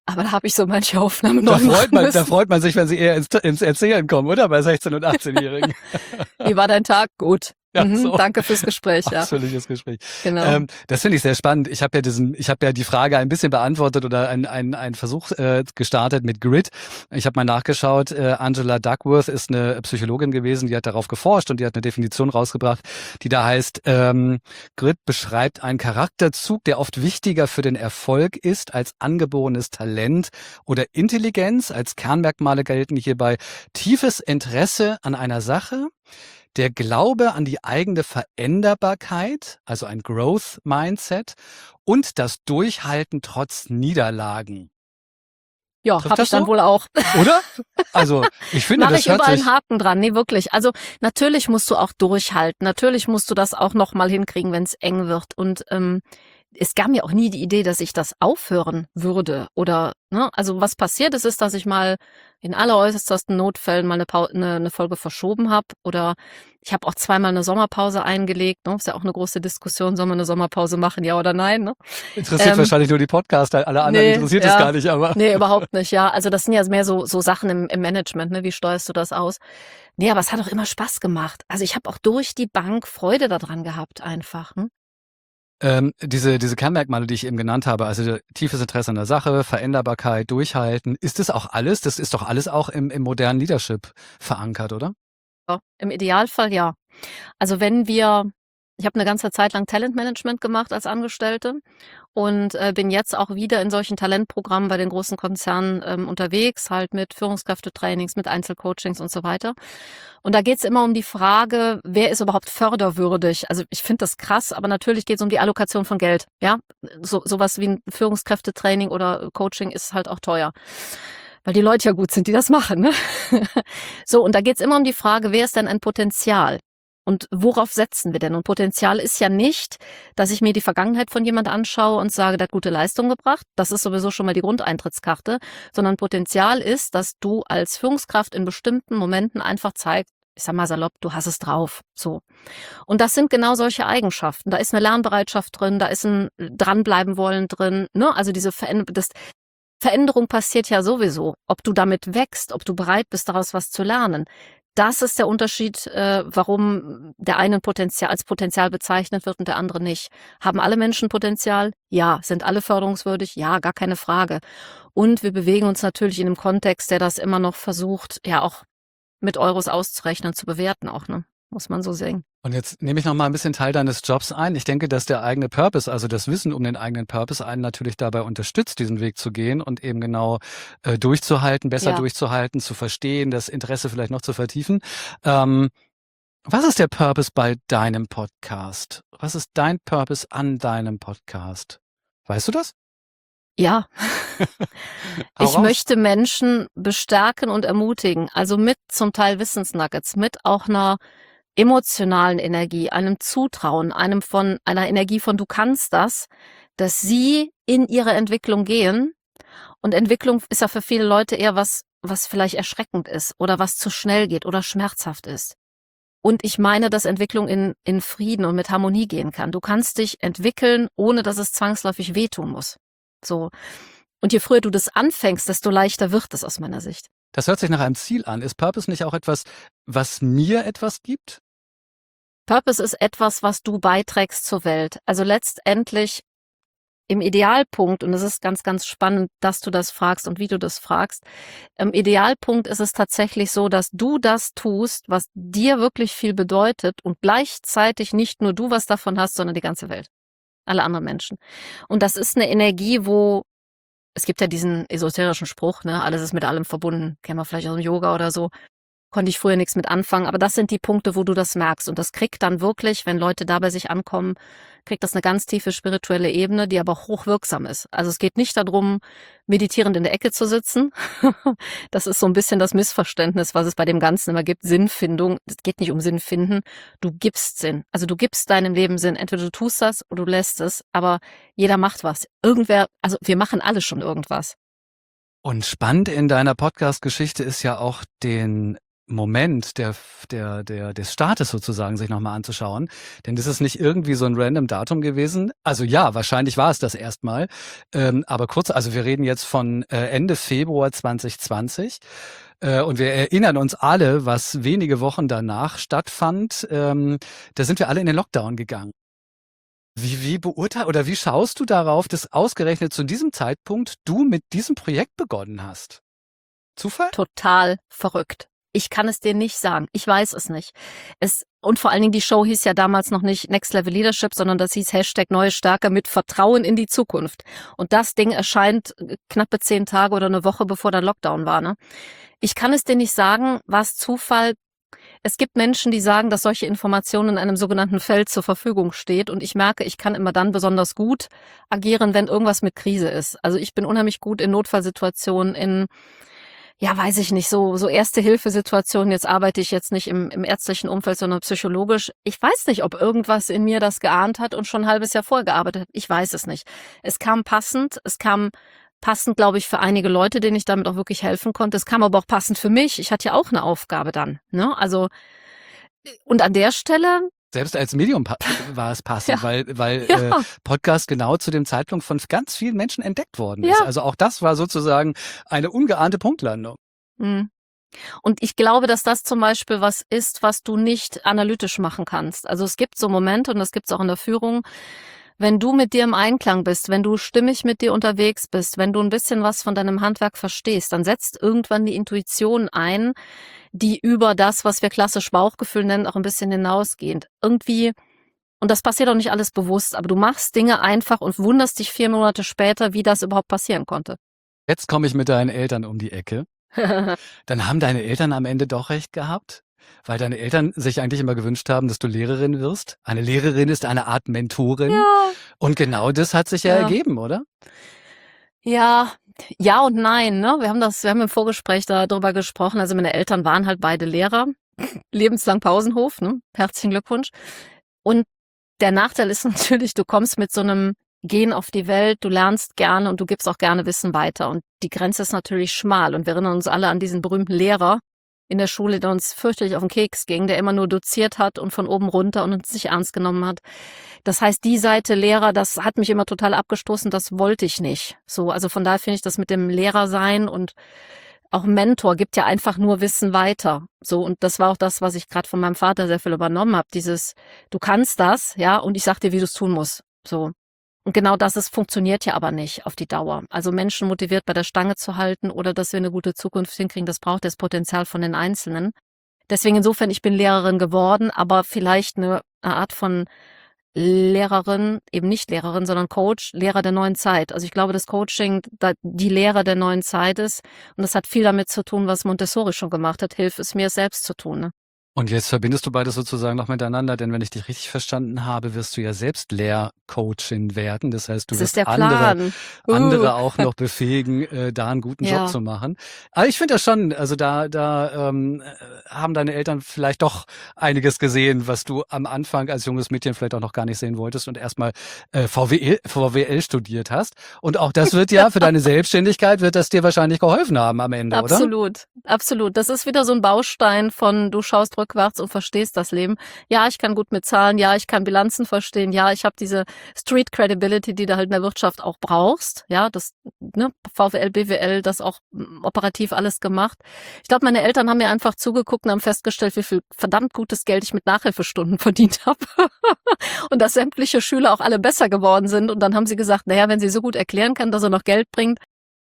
Aber da habe ich so manche Aufnahme neu machen Da müssen. freut man sich, wenn sie eher ins Erzählen kommen, oder? Bei 16- und 18-Jährigen. Wie war dein Tag? Gut. Ja, so. Danke fürs Gespräch, ja. Ausführliches Gespräch. Genau. Das finde ich sehr spannend. Ich habe ja die Frage ein bisschen beantwortet oder einen Versuch gestartet mit Grit. Ich habe mal nachgeschaut. Angela Duckworth ist eine Psychologin gewesen, die hat darauf geforscht und die hat eine Definition rausgebracht, die da heißt, Grit beschreibt einen Charakterzug, der oft wichtiger für den Erfolg ist als angeborenes Talent oder Intelligenz. Als Kernmerkmale gelten hierbei tiefes Interesse an einer Sache, der Glaube an die eigene Veränderbarkeit, also ein Growth Mindset und das Durchhalten trotz Niederlagen. Ja, Trifft habe das ich dann so? wohl auch. Oder? Also, ich finde, Mache das ich hört überall sich... einen Haken dran. Nee, wirklich. Also natürlich musst du auch durchhalten. Natürlich musst du das auch noch mal hinkriegen, wenn es eng wird. Und es gab mir auch nie die Idee, dass ich das aufhören würde. Oder, ne? Also was passiert ist, dass ich mal in alleräußersten Notfällen mal eine Folge verschoben habe. Oder ich habe auch zweimal eine Sommerpause eingelegt. Ne? Ist ja auch eine große Diskussion, soll man eine Sommerpause machen, ja oder nein? Ne? Interessiert wahrscheinlich nur die Podcaster, alle anderen interessiert es gar nicht, aber... Nee, überhaupt nicht, ja. Also das sind ja mehr so Sachen im Management, ne? Wie steuerst du das aus? Nee, aber es hat auch immer Spaß gemacht. Also ich habe auch durch die Bank Freude daran gehabt einfach. Ne? Diese Kernmerkmale, die ich eben genannt habe, also tiefes Interesse an der Sache, Veränderbarkeit, Durchhalten, ist das auch alles? Das ist doch alles auch im modernen Leadership verankert, oder? Ja, im Idealfall ja. Also ich habe eine ganze Zeit lang Talentmanagement gemacht als Angestellte und bin jetzt auch wieder in solchen Talentprogrammen bei den großen Konzernen unterwegs, halt mit Führungskräftetrainings, mit Einzelcoachings und so weiter. Und da geht's immer um die Frage, wer ist überhaupt förderwürdig? Also ich finde das krass, aber natürlich geht's um die Allokation von Geld. Ja, sowas wie ein Führungskräftetraining oder Coaching ist halt auch teuer. Weil die Leute ja gut sind, die das machen. Ne? So, und da geht's immer um die Frage, wer ist denn ein Potenzial? Und worauf setzen wir denn? Und Potenzial ist ja nicht, dass ich mir die Vergangenheit von jemand anschaue und sage, der hat gute Leistung gebracht. Das ist sowieso schon mal die Grundeintrittskarte. Sondern Potenzial ist, dass du als Führungskraft in bestimmten Momenten einfach zeigst, ich sag mal salopp, du hast es drauf. So. Und das sind genau solche Eigenschaften. Da ist eine Lernbereitschaft drin, da ist ein Dranbleiben wollen drin. Ne? Also diese Veränderung passiert ja sowieso. Ob du damit wächst, ob du bereit bist, daraus was zu lernen. Das ist der Unterschied, warum der eine als Potenzial bezeichnet wird und der andere nicht. Haben alle Menschen Potenzial? Ja. Sind alle förderungswürdig? Ja, gar keine Frage. Und wir bewegen uns natürlich in einem Kontext, der das immer noch versucht, ja auch mit Euros auszurechnen, zu bewerten auch, ne? Muss man so sehen. Und jetzt nehme ich noch mal ein bisschen Teil deines Jobs ein. Ich denke, dass der eigene Purpose, also das Wissen um den eigenen Purpose, einen natürlich dabei unterstützt, diesen Weg zu gehen und eben genau durchzuhalten, besser durchzuhalten, zu verstehen, das Interesse vielleicht noch zu vertiefen. Was ist der Purpose bei deinem Podcast? Was ist dein Purpose an deinem Podcast? Weißt du das? Ja. Hau Ich raus. möchte Menschen bestärken und ermutigen, also mit zum Teil Wissensnuggets, mit auch einer emotionalen Energie, einem Zutrauen, einer Energie von du kannst das, dass sie in ihre Entwicklung gehen. Und Entwicklung ist ja für viele Leute eher was vielleicht erschreckend ist oder was zu schnell geht oder schmerzhaft ist. Und ich meine, dass Entwicklung in Frieden und mit Harmonie gehen kann. Du kannst dich entwickeln, ohne dass es zwangsläufig wehtun muss. So. Und je früher du das anfängst, desto leichter wird es aus meiner Sicht. Das hört sich nach einem Ziel an. Ist Purpose nicht auch etwas, was mir etwas gibt? Purpose ist etwas, was du beiträgst zur Welt. Also letztendlich im Idealpunkt, und es ist ganz, ganz spannend, dass du das fragst und wie du das fragst, im Idealpunkt ist es tatsächlich so, dass du das tust, was dir wirklich viel bedeutet und gleichzeitig nicht nur du was davon hast, sondern die ganze Welt. Alle anderen Menschen. Und das ist eine Energie, es gibt ja diesen esoterischen Spruch, ne, alles ist mit allem verbunden, kennen wir vielleicht aus dem Yoga oder so. Konnte ich früher nichts mit anfangen, aber das sind die Punkte, wo du das merkst. Und das kriegt dann wirklich, wenn Leute da bei sich ankommen, kriegt das eine ganz tiefe spirituelle Ebene, die aber hochwirksam ist. Also es geht nicht darum, meditierend in der Ecke zu sitzen. Das ist so ein bisschen das Missverständnis, was es bei dem Ganzen immer gibt. Sinnfindung. Es geht nicht um Sinn finden. Du gibst Sinn. Also du gibst deinem Leben Sinn. Entweder du tust das oder du lässt es, aber jeder macht was. Wir machen alle schon irgendwas. Und spannend in deiner Podcast-Geschichte ist ja auch den Moment des Startes sozusagen sich nochmal anzuschauen. Denn das ist nicht irgendwie so ein random Datum gewesen. Also ja, wahrscheinlich war es das erstmal. Aber kurz, also wir reden jetzt von Ende Februar 2020. Und wir erinnern uns alle, was wenige Wochen danach stattfand. Da sind wir alle in den Lockdown gegangen. Wie schaust du darauf, dass ausgerechnet zu diesem Zeitpunkt du mit diesem Projekt begonnen hast? Zufall? Total verrückt. Ich kann es dir nicht sagen. Ich weiß es nicht. Und vor allen Dingen, die Show hieß ja damals noch nicht Next Level Leadership, sondern das hieß #Neue Stärke mit Vertrauen in die Zukunft. Und das Ding erscheint knappe 10 Tage oder eine Woche, bevor der Lockdown war, ne? Ich kann es dir nicht sagen, was Zufall. Es gibt Menschen, die sagen, dass solche Informationen in einem sogenannten Feld zur Verfügung steht. Und ich merke, ich kann immer dann besonders gut agieren, wenn irgendwas mit Krise ist. Also ich bin unheimlich gut in Notfallsituationen, ja, weiß ich nicht, so Erste-Hilfe-Situationen. Jetzt arbeite ich jetzt nicht im ärztlichen Umfeld, sondern psychologisch. Ich weiß nicht, ob irgendwas in mir das geahnt hat und schon ein halbes Jahr vorher gearbeitet hat. Ich weiß es nicht. Es kam passend, glaube ich, für einige Leute, denen ich damit auch wirklich helfen konnte. Es kam aber auch passend für mich. Ich hatte ja auch eine Aufgabe dann, ne? Also, und an der Stelle, Selbst als Medium war es passend, ja, weil ja, Podcast genau zu dem Zeitpunkt von ganz vielen Menschen entdeckt worden ist. ja. Also auch das war sozusagen eine ungeahnte Punktlandung. Hm. Und ich glaube, dass das zum Beispiel was ist, was du nicht analytisch machen kannst. Also es gibt so Momente, und das gibt es auch in der Führung, wenn du mit dir im Einklang bist, wenn du stimmig mit dir unterwegs bist, wenn du ein bisschen was von deinem Handwerk verstehst, dann setzt irgendwann die Intuition ein, die über das, was wir klassisch Bauchgefühl nennen, auch ein bisschen hinausgehend. Irgendwie, und das passiert auch nicht alles bewusst, aber du machst Dinge einfach und wunderst dich 4 Monate später, wie das überhaupt passieren konnte. Jetzt komme ich mit deinen Eltern um die Ecke. Dann haben deine Eltern am Ende doch recht gehabt, weil deine Eltern sich eigentlich immer gewünscht haben, dass du Lehrerin wirst. Eine Lehrerin ist eine Art Mentorin. Ja, Und genau das hat sich ja ja. ergeben, oder? Ja, ja und nein, ne? Wir haben im Vorgespräch darüber gesprochen. Also meine Eltern waren halt beide Lehrer, lebenslang Pausenhof, ne? Herzlichen Glückwunsch. Und der Nachteil ist natürlich, du kommst mit so einem Gehen auf die Welt, du lernst gerne und du gibst auch gerne Wissen weiter. Und die Grenze ist natürlich schmal. Und wir erinnern uns alle an diesen berühmten Lehrer in der Schule, der uns fürchterlich auf den Keks ging, der immer nur doziert hat und von oben runter und uns nicht ernst genommen hat. Das heißt, die Seite Lehrer, das hat mich immer total abgestoßen, das wollte ich nicht. So, also von daher finde ich das mit dem Lehrer sein und auch Mentor gibt ja einfach nur Wissen weiter. So, und das war auch das, was ich gerade von meinem Vater sehr viel übernommen habe. Dieses, du kannst das, ja, und ich sag dir, wie du es tun musst. So. Und genau das funktioniert ja aber nicht auf die Dauer. Also Menschen motiviert bei der Stange zu halten oder dass wir eine gute Zukunft hinkriegen, das braucht das Potenzial von den Einzelnen. Deswegen insofern, ich bin Lehrerin geworden, aber vielleicht eine Art von Lehrerin, eben nicht Lehrerin, sondern Coach, Lehrer der neuen Zeit. Also ich glaube, dass Coaching die Lehrer der neuen Zeit ist. Und das hat viel damit zu tun, was Montessori schon gemacht hat. Hilf es mir, es selbst zu tun. Ne? Und jetzt verbindest du beides sozusagen noch miteinander, denn wenn ich dich richtig verstanden habe, wirst du ja selbst Lehrcoachin werden. Das heißt, du Das ist wirst der Plan. andere auch noch befähigen, da einen guten Job Ja, zu machen. Aber ich finde das schon, also da haben deine Eltern vielleicht doch einiges gesehen, was du am Anfang als junges Mädchen vielleicht auch noch gar nicht sehen wolltest und erstmal VWL studiert hast. Und auch das wird ja für deine Selbstständigkeit, wird das dir wahrscheinlich geholfen haben am Ende, oder? absolut, absolut. Das ist wieder so ein Baustein von, du schaust rückwärts und verstehst das Leben. Ja, ich kann gut mit Zahlen, ja, ich kann Bilanzen verstehen, ja, ich habe diese Street Credibility, die du halt in der Wirtschaft auch brauchst. Ja, das, ne, VWL, BWL, das auch operativ alles gemacht. Ich glaube, meine Eltern haben mir einfach zugeguckt und haben festgestellt, wie viel verdammt gutes Geld ich mit Nachhilfestunden verdient habe. Und dass sämtliche Schüler auch alle besser geworden sind. Und dann haben sie gesagt, naja, wenn sie so gut erklären kann, dass er noch Geld bringt,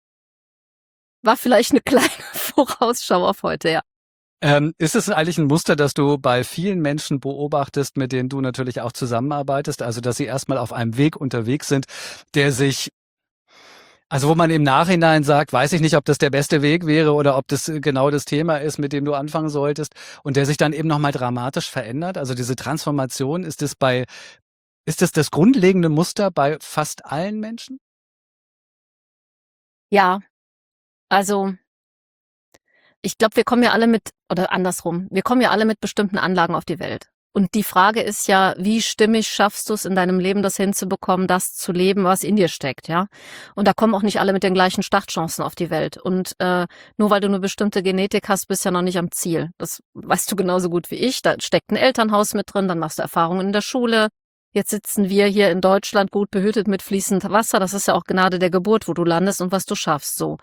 war vielleicht eine kleine Vorausschau auf heute, ja. Ist es eigentlich ein Muster, das du bei vielen Menschen beobachtest, mit denen du natürlich auch zusammenarbeitest? Also, dass sie erstmal auf einem Weg unterwegs sind, der sich, also wo man im Nachhinein sagt, weiß ich nicht, ob das der beste Weg wäre oder ob das genau das Thema ist, mit dem du anfangen solltest und der sich dann eben nochmal dramatisch verändert? Also diese Transformation, ist das grundlegende Muster bei fast allen Menschen? Ja, also ich glaube, wir kommen ja alle mit, oder andersrum, wir kommen ja alle mit bestimmten Anlagen auf die Welt. Und die Frage ist ja, wie stimmig schaffst du es in deinem Leben, das hinzubekommen, das zu leben, was in dir steckt, ja? Und da kommen auch nicht alle mit den gleichen Startchancen auf die Welt. Und nur weil du eine bestimmte Genetik hast, bist du ja noch nicht am Ziel. Das weißt du genauso gut wie ich. Da steckt ein Elternhaus mit drin, dann machst du Erfahrungen in der Schule. Jetzt sitzen wir hier in Deutschland gut behütet mit fließend Wasser. Das ist ja auch Gnade der Geburt, wo du landest und was du schaffst, so.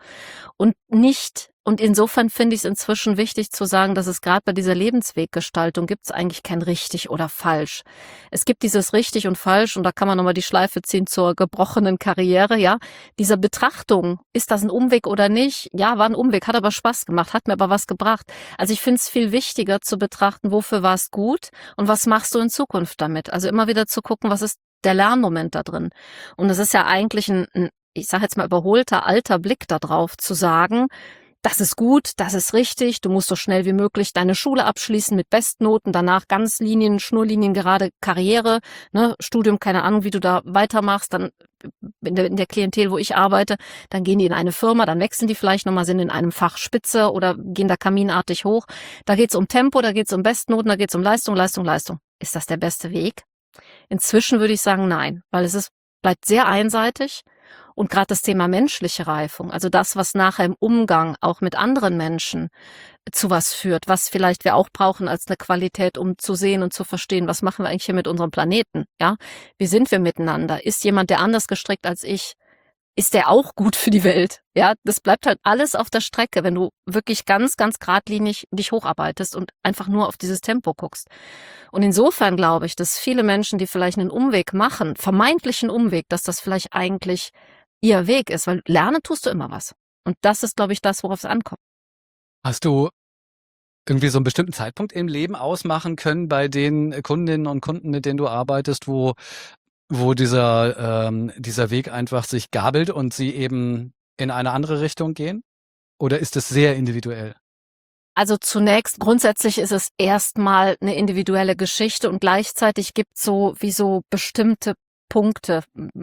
Und insofern finde ich es inzwischen wichtig zu sagen, dass es gerade bei dieser Lebensweggestaltung gibt es eigentlich kein richtig oder falsch. Es gibt dieses richtig und falsch und da kann man nochmal die Schleife ziehen zur gebrochenen Karriere, ja. Dieser Betrachtung, ist das ein Umweg oder nicht? Ja, war ein Umweg, hat aber Spaß gemacht, hat mir aber was gebracht. Also ich finde es viel wichtiger zu betrachten, wofür war es gut und was machst du in Zukunft damit? Also immer wieder zu gucken, was ist der Lernmoment da drin? Und es ist ja eigentlich ein ich sage jetzt mal überholter, alter Blick da drauf, zu sagen, das ist gut, das ist richtig, du musst so schnell wie möglich deine Schule abschließen mit Bestnoten, danach Ganzlinien, Schnurlinien, gerade Karriere, ne, Studium, keine Ahnung, wie du da weitermachst, dann in der Klientel, wo ich arbeite, dann gehen die in eine Firma, dann wechseln die vielleicht nochmal, sind in einem Fach Spitze oder gehen da kaminartig hoch. Da geht's um Tempo, da geht's um Bestnoten, da geht's um Leistung, Leistung, Leistung. Ist das der beste Weg? Inzwischen würde ich sagen, nein, weil bleibt sehr einseitig. Und gerade das Thema menschliche Reifung, also das, was nachher im Umgang auch mit anderen Menschen zu was führt, was vielleicht wir auch brauchen als eine Qualität, um zu sehen und zu verstehen, was machen wir eigentlich hier mit unserem Planeten, ja? Wie sind wir miteinander? Ist jemand, der anders gestrickt als ich, ist der auch gut für die Welt? Ja, das bleibt halt alles auf der Strecke, wenn du wirklich ganz, ganz geradlinig dich hocharbeitest und einfach nur auf dieses Tempo guckst. Und insofern glaube ich, dass viele Menschen, die vielleicht einen Umweg machen, vermeintlichen Umweg, dass das vielleicht eigentlich ihr Weg ist, weil lernen tust du immer was. Und das ist, glaube ich, das, worauf es ankommt. Hast du irgendwie so einen bestimmten Zeitpunkt im Leben ausmachen können bei den Kundinnen und Kunden, mit denen du arbeitest, wo dieser Weg einfach sich gabelt und sie eben in eine andere Richtung gehen? Oder ist es sehr individuell? Also zunächst, grundsätzlich ist es erstmal eine individuelle Geschichte und gleichzeitig gibt es so bestimmte Punkte,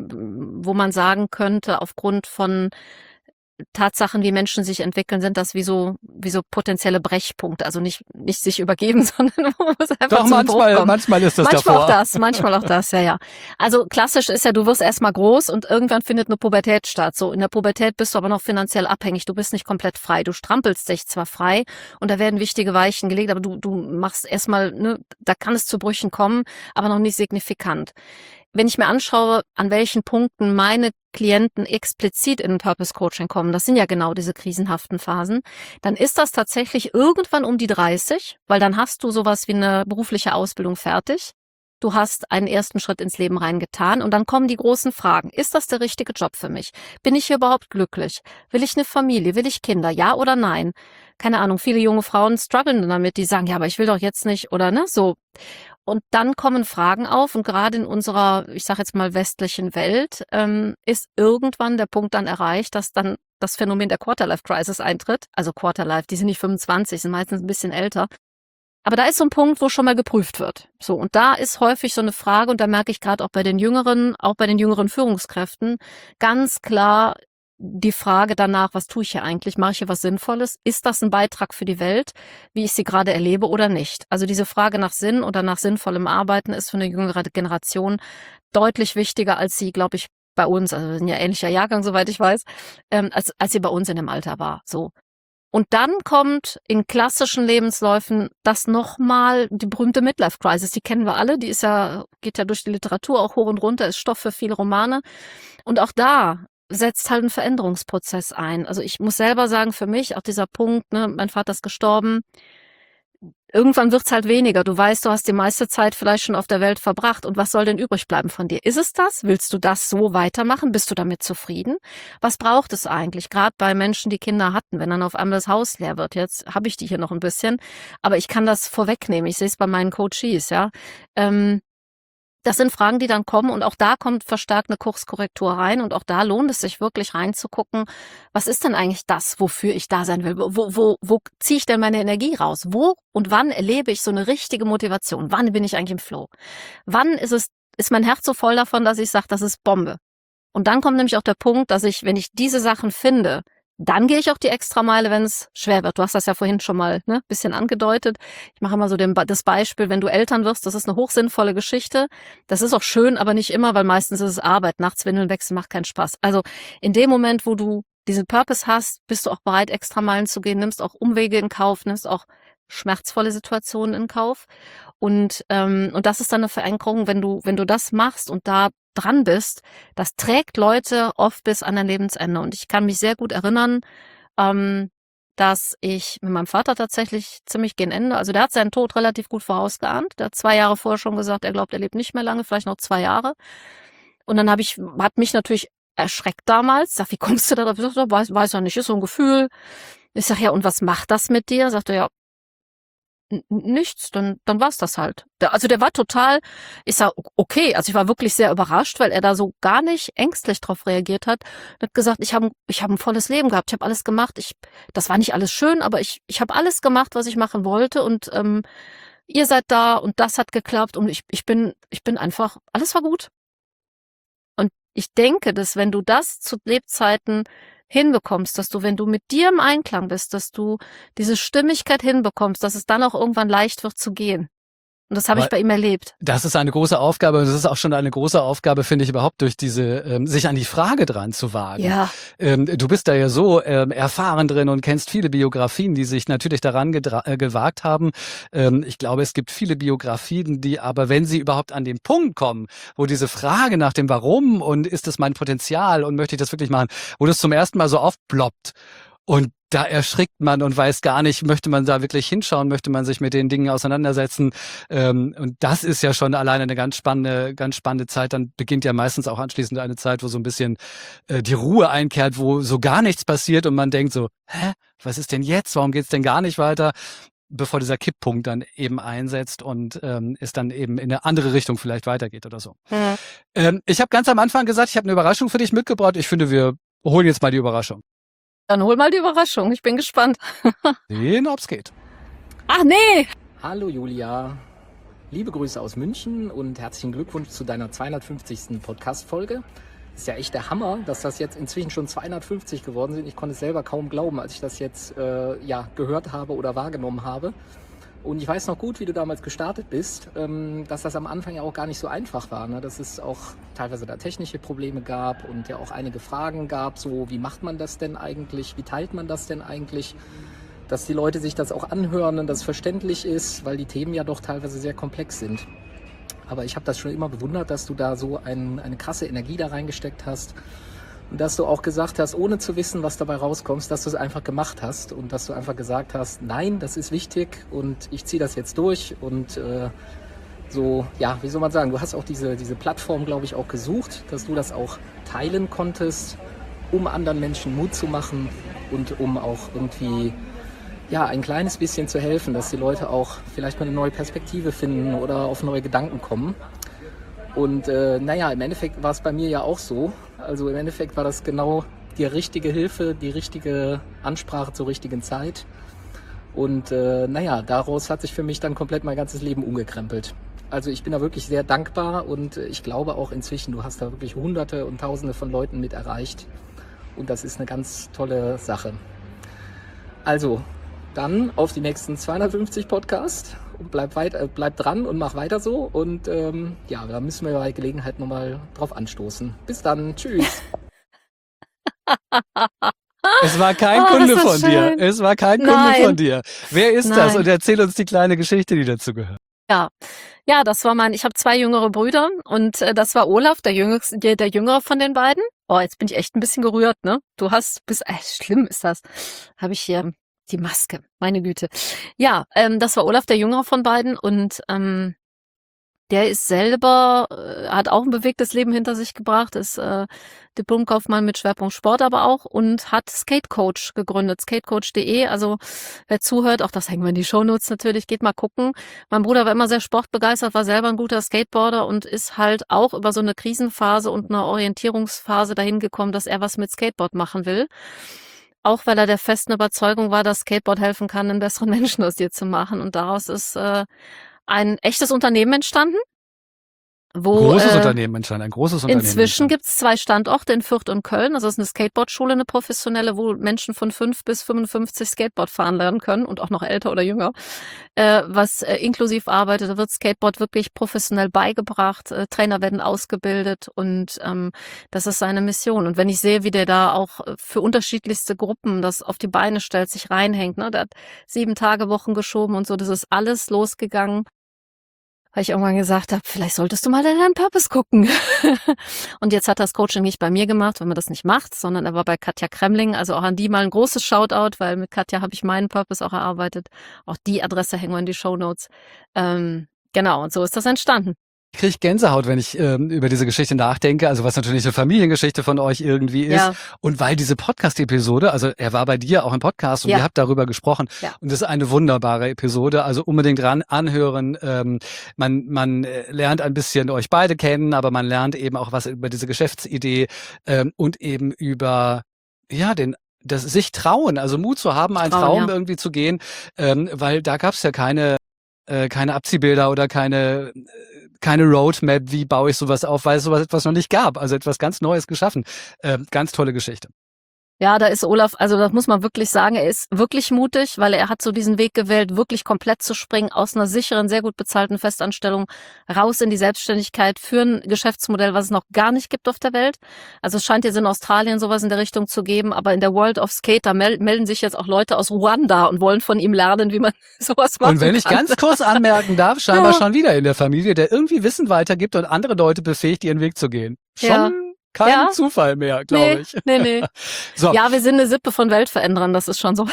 wo man sagen könnte, aufgrund von Tatsachen, wie Menschen sich entwickeln, sind das wie so potenzielle Brechpunkte. Also nicht sich übergeben, sondern wo es einfach Doch, zum Bruch kommt. manchmal ist das Manchmal davor. manchmal auch das, ja, ja. Also klassisch ist ja, du wirst erstmal groß und irgendwann findet eine Pubertät statt. So, in der Pubertät bist du aber noch finanziell abhängig. Du bist nicht komplett frei. Du strampelst dich zwar frei und da werden wichtige Weichen gelegt, aber du machst erstmal, ne, da kann es zu Brüchen kommen, aber noch nicht signifikant. Wenn ich mir anschaue, an welchen Punkten meine Klienten explizit in ein Purpose Coaching kommen, das sind ja genau diese krisenhaften Phasen, dann ist das tatsächlich irgendwann um die 30, weil dann hast du sowas wie eine berufliche Ausbildung fertig. Du hast einen ersten Schritt ins Leben reingetan und dann kommen die großen Fragen. Ist das der richtige Job für mich? Bin ich hier überhaupt glücklich? Will ich eine Familie? Will ich Kinder? Ja oder nein? Keine Ahnung, viele junge Frauen strugglen damit, die sagen, ja, aber ich will doch jetzt nicht oder ne, so. Und dann kommen Fragen auf und gerade in unserer, ich sage jetzt mal, westlichen Welt ist irgendwann der Punkt dann erreicht, dass dann das Phänomen der Quarterlife-Crisis eintritt. Also Quarterlife, die sind nicht 25, sind meistens ein bisschen älter. Aber da ist so ein Punkt, wo schon mal geprüft wird. So, und da ist häufig so eine Frage, und da merke ich gerade auch bei den jüngeren Führungskräften, ganz klar die Frage danach, was tue ich hier eigentlich? Mache ich hier was Sinnvolles? Ist das ein Beitrag für die Welt, wie ich sie gerade erlebe oder nicht? Also diese Frage nach Sinn oder nach sinnvollem Arbeiten ist für eine jüngere Generation deutlich wichtiger, als sie, glaube ich, bei uns, also wir sind ja ähnlicher Jahrgang, soweit ich weiß, als sie bei uns in dem Alter war. So. Und dann kommt in klassischen Lebensläufen das nochmal, die berühmte Midlife-Crisis, die kennen wir alle, geht ja durch die Literatur auch hoch und runter, ist Stoff für viele Romane. Und auch da setzt halt ein Veränderungsprozess ein. Also ich muss selber sagen, für mich auch dieser Punkt, ne, mein Vater ist gestorben, irgendwann wird's halt weniger. Du weißt, du hast die meiste Zeit vielleicht schon auf der Welt verbracht und was soll denn übrig bleiben von dir? Ist es das? Willst du das so weitermachen? Bist du damit zufrieden? Was braucht es eigentlich? Gerade bei Menschen, die Kinder hatten, wenn dann auf einmal das Haus leer wird. Jetzt habe ich die hier noch ein bisschen, aber ich kann das vorwegnehmen. Ich sehe es bei meinen Coaches, ja. Das sind Fragen, die dann kommen und auch da kommt verstärkt eine Kurskorrektur rein und auch da lohnt es sich wirklich reinzugucken, was ist denn eigentlich das, wofür ich da sein will? Wo ziehe ich denn meine Energie raus? Wo und wann erlebe ich so eine richtige Motivation? Wann bin ich eigentlich im Flow? Wann ist mein Herz so voll davon, dass ich sage, das ist Bombe? Und dann kommt nämlich auch der Punkt, dass wenn ich diese Sachen finde, Dann gehe ich auch die Extrameile, wenn es schwer wird. Du hast das ja vorhin schon mal bisschen angedeutet. Ich mache immer so das Beispiel, wenn du Eltern wirst, das ist eine hochsinnvolle Geschichte. Das ist auch schön, aber nicht immer, weil meistens ist es Arbeit. Nachts Windeln wechseln macht keinen Spaß. Also in dem Moment, wo du diesen Purpose hast, bist du auch bereit, Extrameilen zu gehen, nimmst auch Umwege in Kauf, nimmst auch schmerzvolle Situationen in Kauf. Und das ist dann eine Verankerung, wenn du das machst und da dran bist, das trägt Leute oft bis an dein Lebensende. Und ich kann mich sehr gut erinnern, dass ich mit meinem Vater tatsächlich ziemlich gegen Ende, also der hat seinen Tod relativ gut vorausgeahnt. Der hat 2 Jahre vorher schon gesagt, er glaubt, er lebt nicht mehr lange, vielleicht noch 2 Jahre. Und dann hat mich natürlich erschreckt damals. Sag, wie kommst du da drauf? Ich sag, weiß ja nicht, ist so ein Gefühl. Ich sag, ja, und was macht das mit dir? Sagt er, ja, nichts, dann war's das halt. Der war total, ich sag, okay, also ich war wirklich sehr überrascht, weil er da so gar nicht ängstlich drauf reagiert hat. Er hat gesagt, ich hab ein volles Leben gehabt, ich habe alles gemacht, das war nicht alles schön, aber ich habe alles gemacht, was ich machen wollte und ihr seid da und das hat geklappt und ich bin einfach, alles war gut. Und ich denke, dass wenn du das zu Lebzeiten hinbekommst, dass du, wenn du mit dir im Einklang bist, dass du diese Stimmigkeit hinbekommst, dass es dann auch irgendwann leicht wird zu gehen. Und das habe ich bei ihm erlebt. Das ist eine große Aufgabe. Das ist auch schon eine große Aufgabe, finde ich, überhaupt durch diese, sich an die Frage dran zu wagen. Ja. Du bist da ja so erfahren drin und kennst viele Biografien, die sich natürlich daran gewagt haben. Ich glaube, es gibt viele Biografien, die aber, wenn sie überhaupt an den Punkt kommen, wo diese Frage nach dem Warum und ist das mein Potenzial und möchte ich das wirklich machen, wo das zum ersten Mal so aufploppt. Und da erschrickt man und weiß gar nicht, möchte man da wirklich hinschauen, möchte man sich mit den Dingen auseinandersetzen. Und das ist ja schon alleine eine ganz spannende Zeit. Dann beginnt ja meistens auch anschließend eine Zeit, wo so ein bisschen die Ruhe einkehrt, wo so gar nichts passiert und man denkt so, was ist denn jetzt? Warum geht's denn gar nicht weiter? Bevor dieser Kipppunkt dann eben einsetzt und es dann eben in eine andere Richtung vielleicht weitergeht oder so. Mhm. Ich habe ganz am Anfang gesagt, ich habe eine Überraschung für dich mitgebracht. Ich finde, wir holen jetzt mal die Überraschung. Dann hol mal die Überraschung. Ich bin gespannt. Sehen, ob's geht. Ach nee! Hallo Julia. Liebe Grüße aus München und herzlichen Glückwunsch zu deiner 250. Podcast-Folge. Ist ja echt der Hammer, dass das jetzt inzwischen schon 250 geworden sind. Ich konnte es selber kaum glauben, als ich das jetzt gehört habe oder wahrgenommen habe. Und ich weiß noch gut, wie du damals gestartet bist, dass das am Anfang ja auch gar nicht so einfach war, ne? Dass es auch teilweise da technische Probleme gab und ja auch einige Fragen gab, so wie macht man das denn eigentlich, wie teilt man das denn eigentlich, dass die Leute sich das auch anhören und das verständlich ist, weil die Themen ja doch teilweise sehr komplex sind. Aber ich habe das schon immer bewundert, dass du da so eine krasse Energie da reingesteckt hast. Und dass du auch gesagt hast, ohne zu wissen, was dabei rauskommt, dass du es einfach gemacht hast und dass du einfach gesagt hast, nein, das ist wichtig und ich ziehe das jetzt durch und wie soll man sagen, du hast auch diese Plattform, glaube ich, auch gesucht, dass du das auch teilen konntest, um anderen Menschen Mut zu machen und um auch irgendwie ein kleines bisschen zu helfen, dass die Leute auch vielleicht mal eine neue Perspektive finden oder auf neue Gedanken kommen. Und im Endeffekt war es bei mir ja auch so. Also im Endeffekt war das genau die richtige Hilfe, die richtige Ansprache zur richtigen Zeit. Und daraus hat sich für mich dann komplett mein ganzes Leben umgekrempelt. Also ich bin da wirklich sehr dankbar und ich glaube auch inzwischen, du hast da wirklich Hunderte und Tausende von Leuten mit erreicht. Und das ist eine ganz tolle Sache. Also dann auf die nächsten 250 Podcasts. Und bleib dran und mach weiter so. Und da müssen wir bei Gelegenheit nochmal drauf anstoßen. Bis dann. Tschüss. Es war kein Kunde von dir. Es war kein Kunde von dir. Wer ist das? Und erzähl uns die kleine Geschichte, die dazu gehört. Ja, das war ich habe 2 jüngere Brüder und das war Olaf, der Jüngere von den beiden. Oh, jetzt bin ich echt ein bisschen gerührt, ne? Schlimm ist das. Habe ich hier die Maske, meine Güte. Ja, das war Olaf, der Jüngere von beiden und der ist selber, hat auch ein bewegtes Leben hinter sich gebracht, ist Diplomkaufmann mit Schwerpunkt Sport aber auch und hat Skatecoach gegründet, skatecoach.de. Also wer zuhört, auch das hängen wir in die Shownotes natürlich, geht mal gucken. Mein Bruder war immer sehr sportbegeistert, war selber ein guter Skateboarder und ist halt auch über so eine Krisenphase und eine Orientierungsphase dahin gekommen, dass er was mit Skateboard machen will. Auch weil er der festen Überzeugung war, dass Skateboard helfen kann, einen besseren Menschen aus dir zu machen. Und daraus ist ein echtes Unternehmen entstanden. Großes Unternehmen anscheinend, ein großes Unternehmen. Inzwischen gibt's 2 Standorte in Fürth und Köln. Also es ist eine Skateboardschule, eine professionelle, wo Menschen von 5 bis 55 Skateboard fahren lernen können und auch noch älter oder jünger, was inklusiv arbeitet. Da wird Skateboard wirklich professionell beigebracht, Trainer werden ausgebildet und das ist seine Mission. Und wenn ich sehe, wie der da auch für unterschiedlichste Gruppen das auf die Beine stellt, sich reinhängt, ne, der hat 7-Tage-Wochen geschoben und so, das ist alles losgegangen, weil ich irgendwann gesagt habe, vielleicht solltest du mal in deinen Purpose gucken. Und jetzt hat er das Coaching nicht bei mir gemacht, weil man das nicht macht, sondern er war bei Katja Kremling. Also auch an die mal ein großes Shoutout, weil mit Katja habe ich meinen Purpose auch erarbeitet. Auch die Adresse hängen wir in die Shownotes. Genau, und so ist das entstanden. Ich kriege Gänsehaut, wenn ich über diese Geschichte nachdenke, also was natürlich eine Familiengeschichte von euch irgendwie ist. Ja. Und weil diese Podcast-Episode, also er war bei dir auch im Podcast und Ja. ihr habt darüber gesprochen. Ja. Und das ist eine wunderbare Episode, also unbedingt anhören. Man lernt ein bisschen euch beide kennen, aber man lernt eben auch was über diese Geschäftsidee und eben über das sich trauen, also Mut zu haben, einen Traum irgendwie zu gehen, weil da gab es ja keine Abziehbilder oder keine Roadmap, wie baue ich sowas auf, weil es sowas etwas noch nicht gab. Also etwas ganz Neues geschaffen. Ganz tolle Geschichte. Ja, da ist Olaf, also das muss man wirklich sagen, er ist wirklich mutig, weil er hat so diesen Weg gewählt, wirklich komplett zu springen, aus einer sicheren, sehr gut bezahlten Festanstellung raus in die Selbstständigkeit für ein Geschäftsmodell, was es noch gar nicht gibt auf der Welt. Also es scheint jetzt in Australien sowas in der Richtung zu geben, aber in der World of Skate, da melden sich jetzt auch Leute aus Ruanda und wollen von ihm lernen, wie man sowas macht. Und wenn ich ganz kurz anmerken darf, scheinbar schon wieder in der Familie, der irgendwie Wissen weitergibt und andere Leute befähigt, ihren Weg zu gehen. Schon kein Zufall mehr, glaube ich. Nee. So. Ja, wir sind eine Sippe von Weltveränderern, das ist schon so.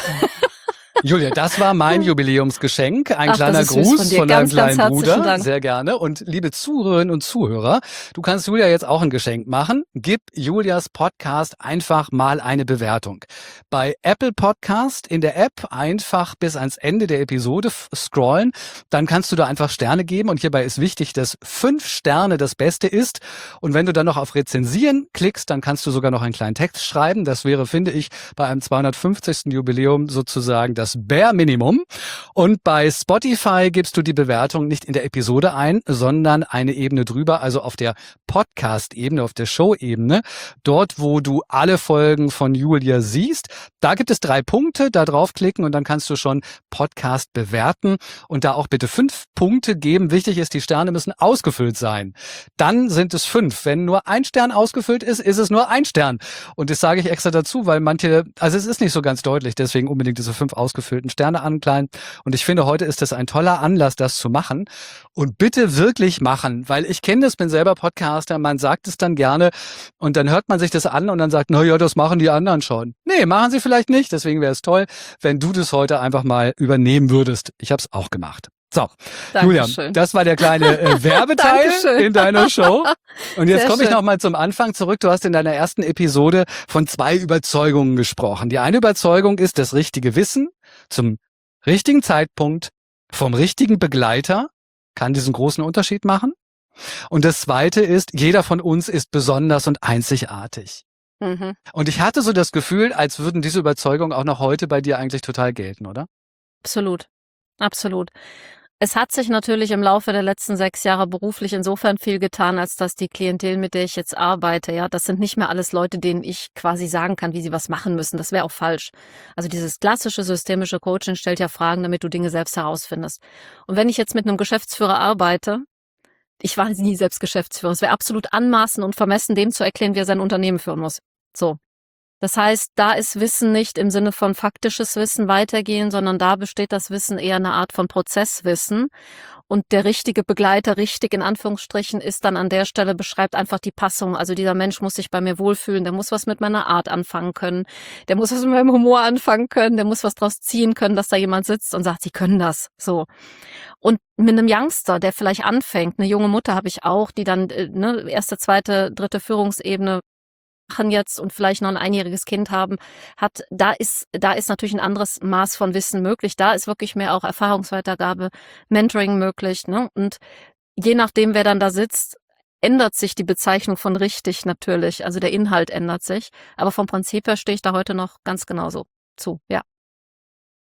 Julia, das war mein Jubiläumsgeschenk. Ein Ach, kleiner das ist süß Gruß von dir. von deinem Ganz, ganz kleinen herzlichen Bruder. Dank. Sehr gerne. Und liebe Zuhörerinnen und Zuhörer, du kannst Julia jetzt auch ein Geschenk machen. Gib Julias Podcast einfach mal eine Bewertung. Bei Apple Podcast in der App einfach bis ans Ende der Episode scrollen. Dann kannst du da einfach Sterne geben. Und hierbei ist wichtig, dass 5 Sterne das Beste ist. Und wenn du dann noch auf Rezensieren klickst, dann kannst du sogar noch einen kleinen Text schreiben. Das wäre, finde ich, bei einem 250. Jubiläum sozusagen das Bare Minimum. Und bei Spotify gibst du die Bewertung nicht in der Episode ein, sondern eine Ebene drüber, also auf der Podcast-Ebene, auf der Show-Ebene. Dort, wo du alle Folgen von Julia siehst, da gibt es 3 Punkte, da draufklicken und dann kannst du schon Podcast bewerten und da auch bitte 5 Punkte geben. Wichtig ist, die Sterne müssen ausgefüllt sein. Dann sind es 5. Wenn nur ein Stern ausgefüllt ist, ist es nur ein Stern. Und das sage ich extra dazu, weil also es ist nicht so ganz deutlich, deswegen unbedingt diese 5 ausgefüllten Sterne ankleiden. Und ich finde, heute ist das ein toller Anlass, das zu machen. Und bitte wirklich machen, weil ich kenne das, bin selber Podcaster, man sagt es dann gerne und dann hört man sich das an und dann sagt, na ja, das machen die anderen schon. Nee, machen sie vielleicht nicht, deswegen wäre es toll, wenn du das heute einfach mal übernehmen würdest. Ich habe es auch gemacht. So, Julia, das war der kleine Werbeteil in deiner Show. Und jetzt komme ich nochmal zum Anfang zurück. Du hast in deiner ersten Episode von 2 Überzeugungen gesprochen. Die eine Überzeugung ist das richtige Wissen zum richtigen Zeitpunkt vom richtigen Begleiter kann diesen großen Unterschied machen. Und das zweite ist, jeder von uns ist besonders und einzigartig. Mhm. Und ich hatte so das Gefühl, als würden diese Überzeugungen auch noch heute bei dir eigentlich total gelten, oder? Absolut. Absolut. Es hat sich natürlich im Laufe der letzten 6 Jahre beruflich insofern viel getan, als dass die Klientel, mit der ich jetzt arbeite, ja, das sind nicht mehr alles Leute, denen ich quasi sagen kann, wie sie was machen müssen. Das wäre auch falsch. Also dieses klassische systemische Coaching stellt ja Fragen, damit du Dinge selbst herausfindest. Und wenn ich jetzt mit einem Geschäftsführer arbeite, ich war nie selbst Geschäftsführer, es wäre absolut anmaßend und vermessen, dem zu erklären, wie er sein Unternehmen führen muss. So. Das heißt, da ist Wissen nicht im Sinne von faktisches Wissen weitergehen, sondern da besteht das Wissen eher eine Art von Prozesswissen. Und der richtige Begleiter, richtig in Anführungsstrichen, ist dann an der Stelle, beschreibt einfach die Passung. Also dieser Mensch muss sich bei mir wohlfühlen, der muss was mit meiner Art anfangen können, der muss was mit meinem Humor anfangen können, der muss was draus ziehen können, dass da jemand sitzt und sagt, sie können das. So. Und mit einem Youngster, der vielleicht anfängt, eine junge Mutter habe ich auch, die dann erste, zweite, dritte Führungsebene machen jetzt und vielleicht noch ein einjähriges Kind haben, da ist natürlich ein anderes Maß von Wissen möglich. Da ist wirklich mehr auch Erfahrungsweitergabe, Mentoring möglich, ne? Und je nachdem, wer dann da sitzt, ändert sich die Bezeichnung von richtig natürlich. Also der Inhalt ändert sich. Aber vom Prinzip her stehe ich da heute noch ganz genauso zu, ja.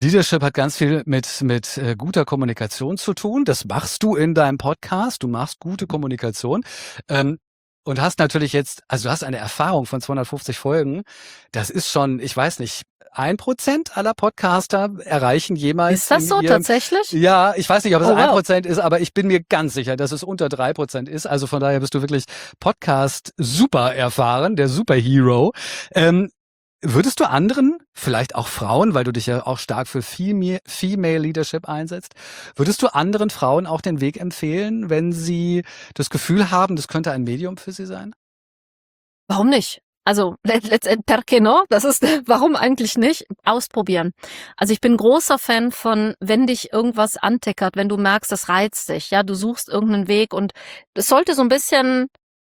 Leadership hat ganz viel mit guter Kommunikation zu tun. Das machst du in deinem Podcast. Du machst gute Kommunikation. Und hast natürlich jetzt, also du hast eine Erfahrung von 250 Folgen. Das ist schon, ich weiß nicht, 1% aller Podcaster erreichen jemals. Ist das so tatsächlich? Ja, ich weiß nicht, ob es Oh, wow. 1% ist, aber ich bin mir ganz sicher, dass es unter 3% ist. Also von daher bist du wirklich Podcast super erfahren, der Superhero. Würdest du anderen, vielleicht auch Frauen, weil du dich ja auch stark für Female Leadership einsetzt, würdest du anderen Frauen auch den Weg empfehlen, wenn sie das Gefühl haben, das könnte ein Medium für sie sein? Warum nicht? Also letztendlich, perché no? Das ist, warum eigentlich nicht? Ausprobieren. Also ich bin großer Fan von, wenn dich irgendwas antickert, wenn du merkst, das reizt dich, ja, du suchst irgendeinen Weg und es sollte so ein bisschen,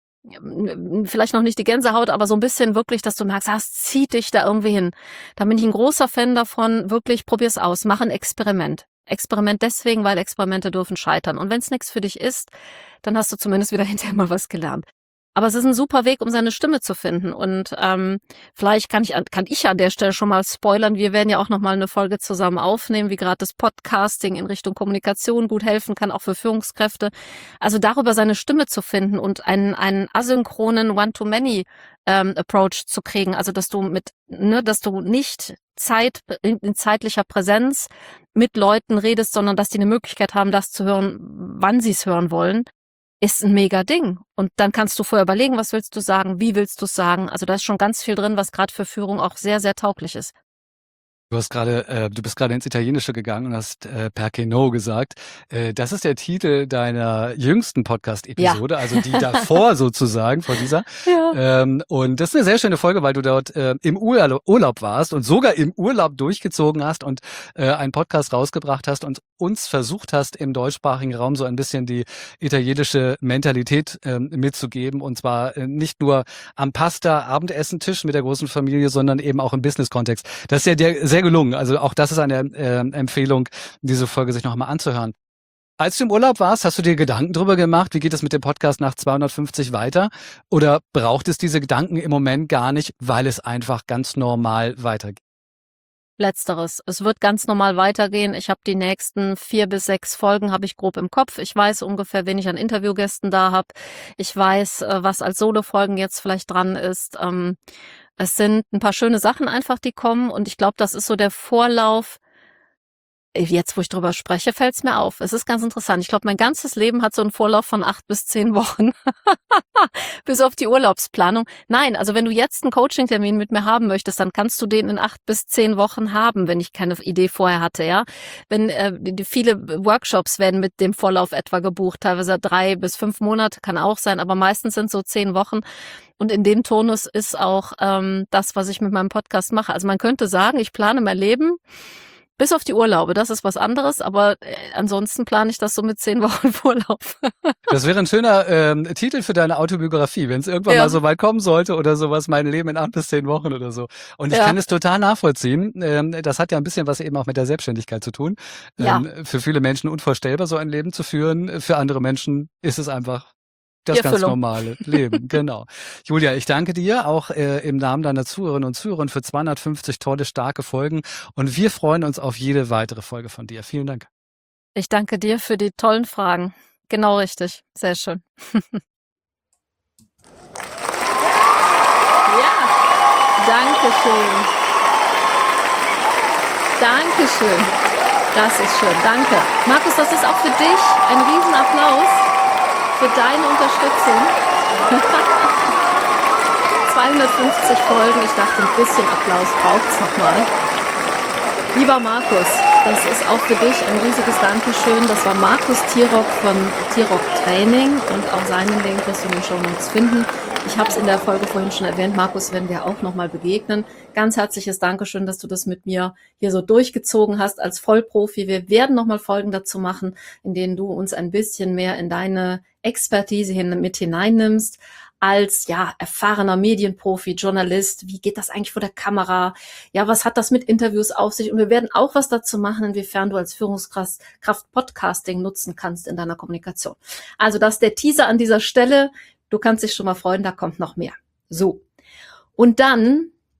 vielleicht noch nicht die Gänsehaut, aber so ein bisschen wirklich, dass du merkst, es zieht dich da irgendwie hin. Da bin ich ein großer Fan davon, wirklich probier's aus, mach ein Experiment. Experiment deswegen, weil Experimente dürfen scheitern. Und wenn es nichts für dich ist, dann hast du zumindest wieder hinterher mal was gelernt. Aber es ist ein super Weg, um seine Stimme zu finden. Und vielleicht kann ich an der Stelle schon mal spoilern. Wir werden ja auch noch mal eine Folge zusammen aufnehmen, wie gerade das Podcasting in Richtung Kommunikation gut helfen kann, auch für Führungskräfte. Also darüber seine Stimme zu finden und einen asynchronen One-to-Many Approach zu kriegen. Also dass du dass du nicht in zeitlicher Präsenz mit Leuten redest, sondern dass die eine Möglichkeit haben, das zu hören, wann sie es hören wollen. Ist ein mega Ding. Und dann kannst du vorher überlegen, was willst du sagen, wie willst du es sagen. Also da ist schon ganz viel drin, was gerade für Führung auch sehr, sehr tauglich ist. Du bist gerade ins Italienische gegangen und hast perché no gesagt. Das ist der Titel deiner jüngsten Podcast-Episode, also die davor sozusagen, vor dieser. Ja. Und das ist eine sehr schöne Folge, weil du dort im Urlaub warst und sogar im Urlaub durchgezogen hast und einen Podcast rausgebracht hast und uns versucht hast, im deutschsprachigen Raum so ein bisschen die italienische Mentalität mitzugeben. Und zwar nicht nur am Pasta-Abendessentisch mit der großen Familie, sondern eben auch im Business-Kontext. Das ist ja sehr gelungen. Also auch das ist eine Empfehlung, diese Folge sich nochmal anzuhören. Als du im Urlaub warst, hast du dir Gedanken drüber gemacht, wie geht es mit dem Podcast nach 250 weiter? Oder braucht es diese Gedanken im Moment gar nicht, weil es einfach ganz normal weitergeht? Letzteres. Es wird ganz normal weitergehen. Ich habe die nächsten 4 bis 6 Folgen habe ich grob im Kopf. Ich weiß ungefähr, wen ich an Interviewgästen da habe. Ich weiß, was als Solo-Folgen jetzt vielleicht dran ist. Es sind ein paar schöne Sachen einfach, die kommen. Und ich glaube, das ist so der Vorlauf. Jetzt, wo ich drüber spreche, fällt es mir auf. Es ist ganz interessant. Ich glaube, mein ganzes Leben hat so einen Vorlauf von 8 bis 10 Wochen. Bis auf die Urlaubsplanung. Nein, also wenn du jetzt einen Coaching-Termin mit mir haben möchtest, dann kannst du den in 8 bis 10 Wochen haben, wenn ich keine Idee vorher hatte, ja. Wenn viele Workshops werden mit dem Vorlauf etwa gebucht, teilweise 3 bis 5 Monate, kann auch sein, aber meistens sind so 10 Wochen. Und in dem Tonus ist auch das, was ich mit meinem Podcast mache. Also man könnte sagen, ich plane mein Leben bis auf die Urlaube, das ist was anderes, aber ansonsten plane ich das so mit 10 Wochen Vorlauf. Das wäre ein schöner Titel für deine Autobiografie, wenn es irgendwann mal so weit kommen sollte oder sowas, mein Leben in 8 bis 10 Wochen oder so. Und ich kann es total nachvollziehen. Das hat ja ein bisschen was eben auch mit der Selbstständigkeit zu tun. Für viele Menschen unvorstellbar, so ein Leben zu führen. Für andere Menschen ist es einfach das ganz normale Leben, genau. Julia, ich danke dir auch im Namen deiner Zuhörerinnen und Zuhörer für 250 tolle, starke Folgen und wir freuen uns auf jede weitere Folge von dir. Vielen Dank. Ich danke dir für die tollen Fragen. Genau richtig. Sehr schön. Ja, danke schön. Dankeschön. Das ist schön. Danke. Markus, das ist auch für dich ein Riesenapplaus. Für deine Unterstützung. 250 Folgen. Ich dachte, ein bisschen Applaus braucht's nochmal. Lieber Markus, das ist auch für dich ein riesiges Dankeschön. Das war Markus Tirok von Tirok Training und auch seinen Link wirst du in den Shownotes finden. Ich habe es in der Folge vorhin schon erwähnt, Markus, werden wir auch nochmal begegnen. Ganz herzliches Dankeschön, dass du das mit mir hier so durchgezogen hast als Vollprofi. Wir werden nochmal Folgen dazu machen, in denen du uns ein bisschen mehr in deine Expertise mit hineinnimmst. Als erfahrener Medienprofi, Journalist, wie geht das eigentlich vor der Kamera? Ja, was hat das mit Interviews auf sich? Und wir werden auch was dazu machen, inwiefern du als Führungskraft Podcasting nutzen kannst in deiner Kommunikation. Also das ist der Teaser an dieser Stelle. Du kannst dich schon mal freuen, da kommt noch mehr. So. Und dann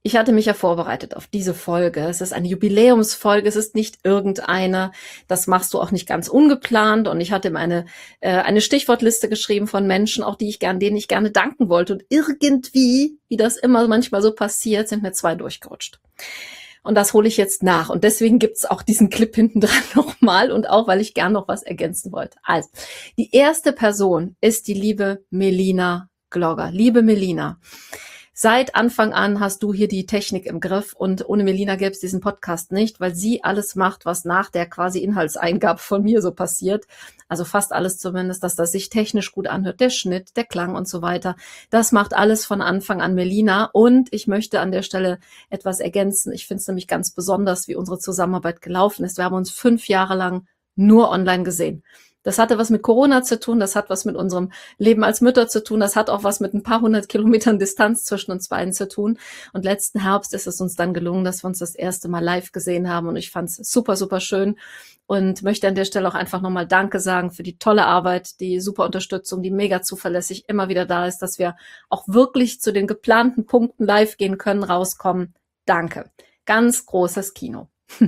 Ich hatte mich ja vorbereitet auf diese Folge. Es ist eine Jubiläumsfolge, es ist nicht irgendeine. Das machst du auch nicht ganz ungeplant. Und ich hatte ihm eine Stichwortliste geschrieben von Menschen, auch denen ich gerne danken wollte. Und irgendwie, wie das immer manchmal so passiert, sind mir 2 durchgerutscht. Und das hole ich jetzt nach. Und deswegen gibt's auch diesen Clip hinten dran nochmal und auch, weil ich gern noch was ergänzen wollte. Also, die erste Person ist die liebe Melina Glogger. Liebe Melina, seit Anfang an hast du hier die Technik im Griff und ohne Melina gäbe es diesen Podcast nicht, weil sie alles macht, was nach der quasi Inhaltseingabe von mir so passiert. Also fast alles zumindest, dass das sich technisch gut anhört, der Schnitt, der Klang und so weiter. Das macht alles von Anfang an Melina und ich möchte an der Stelle etwas ergänzen. Ich finde es nämlich ganz besonders, wie unsere Zusammenarbeit gelaufen ist. Wir haben uns 5 Jahre lang nur online gesehen. Das hatte was mit Corona zu tun, das hat was mit unserem Leben als Mütter zu tun, das hat auch was mit ein paar 100 Kilometern Distanz zwischen uns beiden zu tun. Und letzten Herbst ist es uns dann gelungen, dass wir uns das erste Mal live gesehen haben und ich fand es super, super schön und möchte an der Stelle auch einfach nochmal Danke sagen für die tolle Arbeit, die super Unterstützung, die mega zuverlässig immer wieder da ist, dass wir auch wirklich zu den geplanten Punkten live gehen können, rauskommen. Danke. Ganz großes Kino.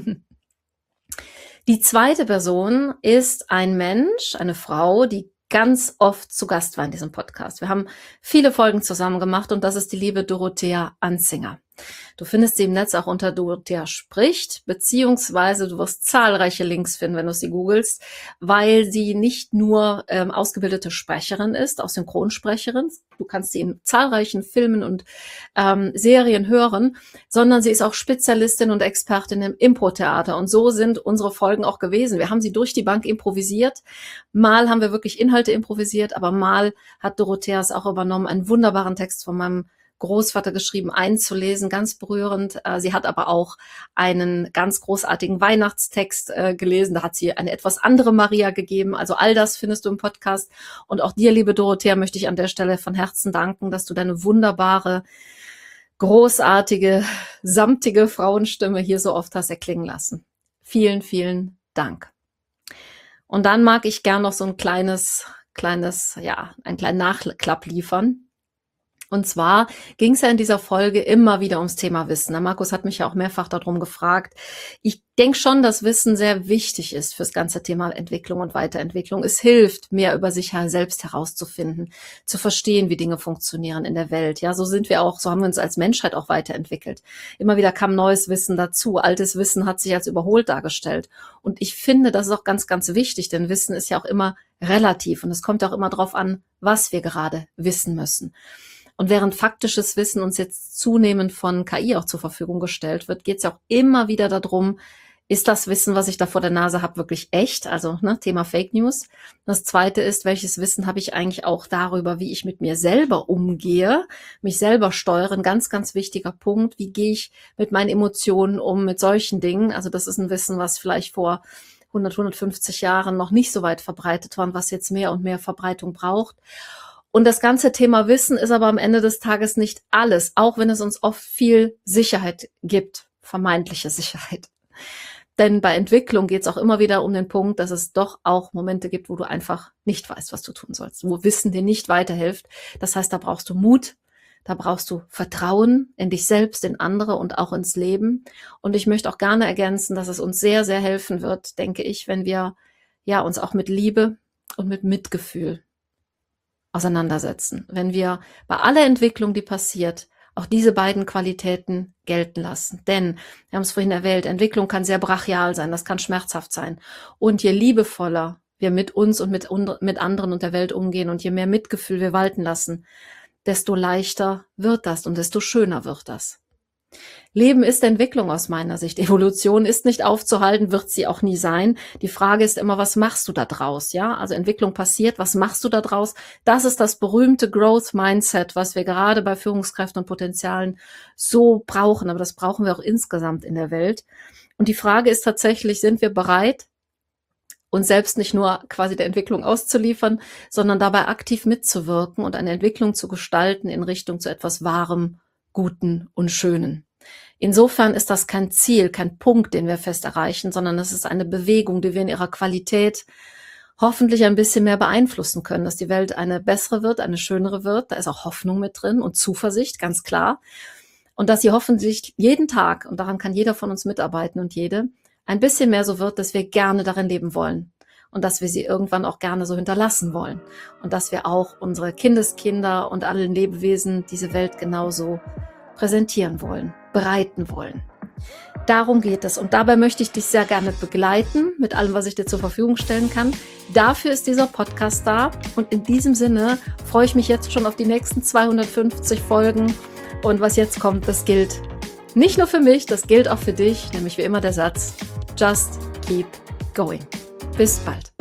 Die zweite Person ist ein Mensch, eine Frau, die ganz oft zu Gast war in diesem Podcast. Wir haben viele Folgen zusammen gemacht und das ist die liebe Dorothea Anzinger. Du findest sie im Netz auch unter Dorothea spricht, beziehungsweise du wirst zahlreiche Links finden, wenn du sie googelst, weil sie nicht nur ausgebildete Sprecherin ist, auch Synchronsprecherin. Du kannst sie in zahlreichen Filmen und Serien hören, sondern sie ist auch Spezialistin und Expertin im Impro-Theater. Und so sind unsere Folgen auch gewesen. Wir haben sie durch die Bank improvisiert. Mal haben wir wirklich Inhalte improvisiert, aber mal hat Dorothea es auch übernommen, einen wunderbaren Text von meinem Großvater geschrieben, einzulesen, ganz berührend. Sie hat aber auch einen ganz großartigen Weihnachtstext gelesen. Da hat sie eine etwas andere Maria gegeben. Also all das findest du im Podcast. Und auch dir, liebe Dorothea, möchte ich an der Stelle von Herzen danken, dass du deine wunderbare, großartige, samtige Frauenstimme hier so oft hast erklingen lassen. Vielen, vielen Dank. Und dann mag ich gern noch so einen kleinen Nachklapp liefern. Und zwar ging es ja in dieser Folge immer wieder ums Thema Wissen. Der Markus hat mich ja auch mehrfach darum gefragt. Ich denke schon, dass Wissen sehr wichtig ist fürs ganze Thema Entwicklung und Weiterentwicklung. Es hilft, mehr über sich selbst herauszufinden, zu verstehen, wie Dinge funktionieren in der Welt. Ja, so haben wir uns als Menschheit auch weiterentwickelt. Immer wieder kam neues Wissen dazu. Altes Wissen hat sich als überholt dargestellt. Und ich finde, das ist auch ganz, ganz wichtig, denn Wissen ist ja auch immer relativ. Und es kommt auch immer darauf an, was wir gerade wissen müssen. Und während faktisches Wissen uns jetzt zunehmend von KI auch zur Verfügung gestellt wird, geht es ja auch immer wieder darum, ist das Wissen, was ich da vor der Nase habe, wirklich echt? Also Thema Fake News. Das Zweite ist, welches Wissen habe ich eigentlich auch darüber, wie ich mit mir selber umgehe, mich selber steuere. Ein ganz, ganz wichtiger Punkt. Wie gehe ich mit meinen Emotionen um, mit solchen Dingen? Also das ist ein Wissen, was vielleicht vor 150 Jahren noch nicht so weit verbreitet war und was jetzt mehr und mehr Verbreitung braucht. Und das ganze Thema Wissen ist aber am Ende des Tages nicht alles, auch wenn es uns oft viel Sicherheit gibt, vermeintliche Sicherheit. Denn bei Entwicklung geht es auch immer wieder um den Punkt, dass es doch auch Momente gibt, wo du einfach nicht weißt, was du tun sollst, wo Wissen dir nicht weiterhilft. Das heißt, da brauchst du Mut, da brauchst du Vertrauen in dich selbst, in andere und auch ins Leben. Und ich möchte auch gerne ergänzen, dass es uns sehr, sehr helfen wird, denke ich, wenn wir uns auch mit Liebe und mit Mitgefühl auseinandersetzen. Wenn wir bei aller Entwicklung, die passiert, auch diese beiden Qualitäten gelten lassen. Denn, wir haben es vorhin erwähnt, Entwicklung kann sehr brachial sein, das kann schmerzhaft sein. Und je liebevoller wir mit uns und mit anderen und der Welt umgehen und je mehr Mitgefühl wir walten lassen, desto leichter wird das und desto schöner wird das. Leben ist Entwicklung aus meiner Sicht. Evolution ist nicht aufzuhalten, wird sie auch nie sein. Die Frage ist immer, was machst du da draus? Ja, also Entwicklung passiert, was machst du da draus? Das ist das berühmte Growth Mindset, was wir gerade bei Führungskräften und Potenzialen so brauchen. Aber das brauchen wir auch insgesamt in der Welt. Und die Frage ist tatsächlich, sind wir bereit, uns selbst nicht nur quasi der Entwicklung auszuliefern, sondern dabei aktiv mitzuwirken und eine Entwicklung zu gestalten in Richtung zu etwas Wahrem, Guten und Schönen. Insofern ist das kein Ziel, kein Punkt, den wir fest erreichen, sondern es ist eine Bewegung, die wir in ihrer Qualität hoffentlich ein bisschen mehr beeinflussen können, dass die Welt eine bessere wird, eine schönere wird. Da ist auch Hoffnung mit drin und Zuversicht, ganz klar. Und dass sie hoffentlich jeden Tag, und daran kann jeder von uns mitarbeiten und jede, ein bisschen mehr so wird, dass wir gerne darin leben wollen. Und dass wir sie irgendwann auch gerne so hinterlassen wollen. Und dass wir auch unsere Kindeskinder und allen Lebewesen diese Welt genauso präsentieren wollen, bereiten wollen. Darum geht es. Und dabei möchte ich dich sehr gerne begleiten mit allem, was ich dir zur Verfügung stellen kann. Dafür ist dieser Podcast da. Und in diesem Sinne freue ich mich jetzt schon auf die nächsten 250 Folgen. Und was jetzt kommt, das gilt nicht nur für mich, das gilt auch für dich. Nämlich wie immer der Satz, just keep going. Bis bald.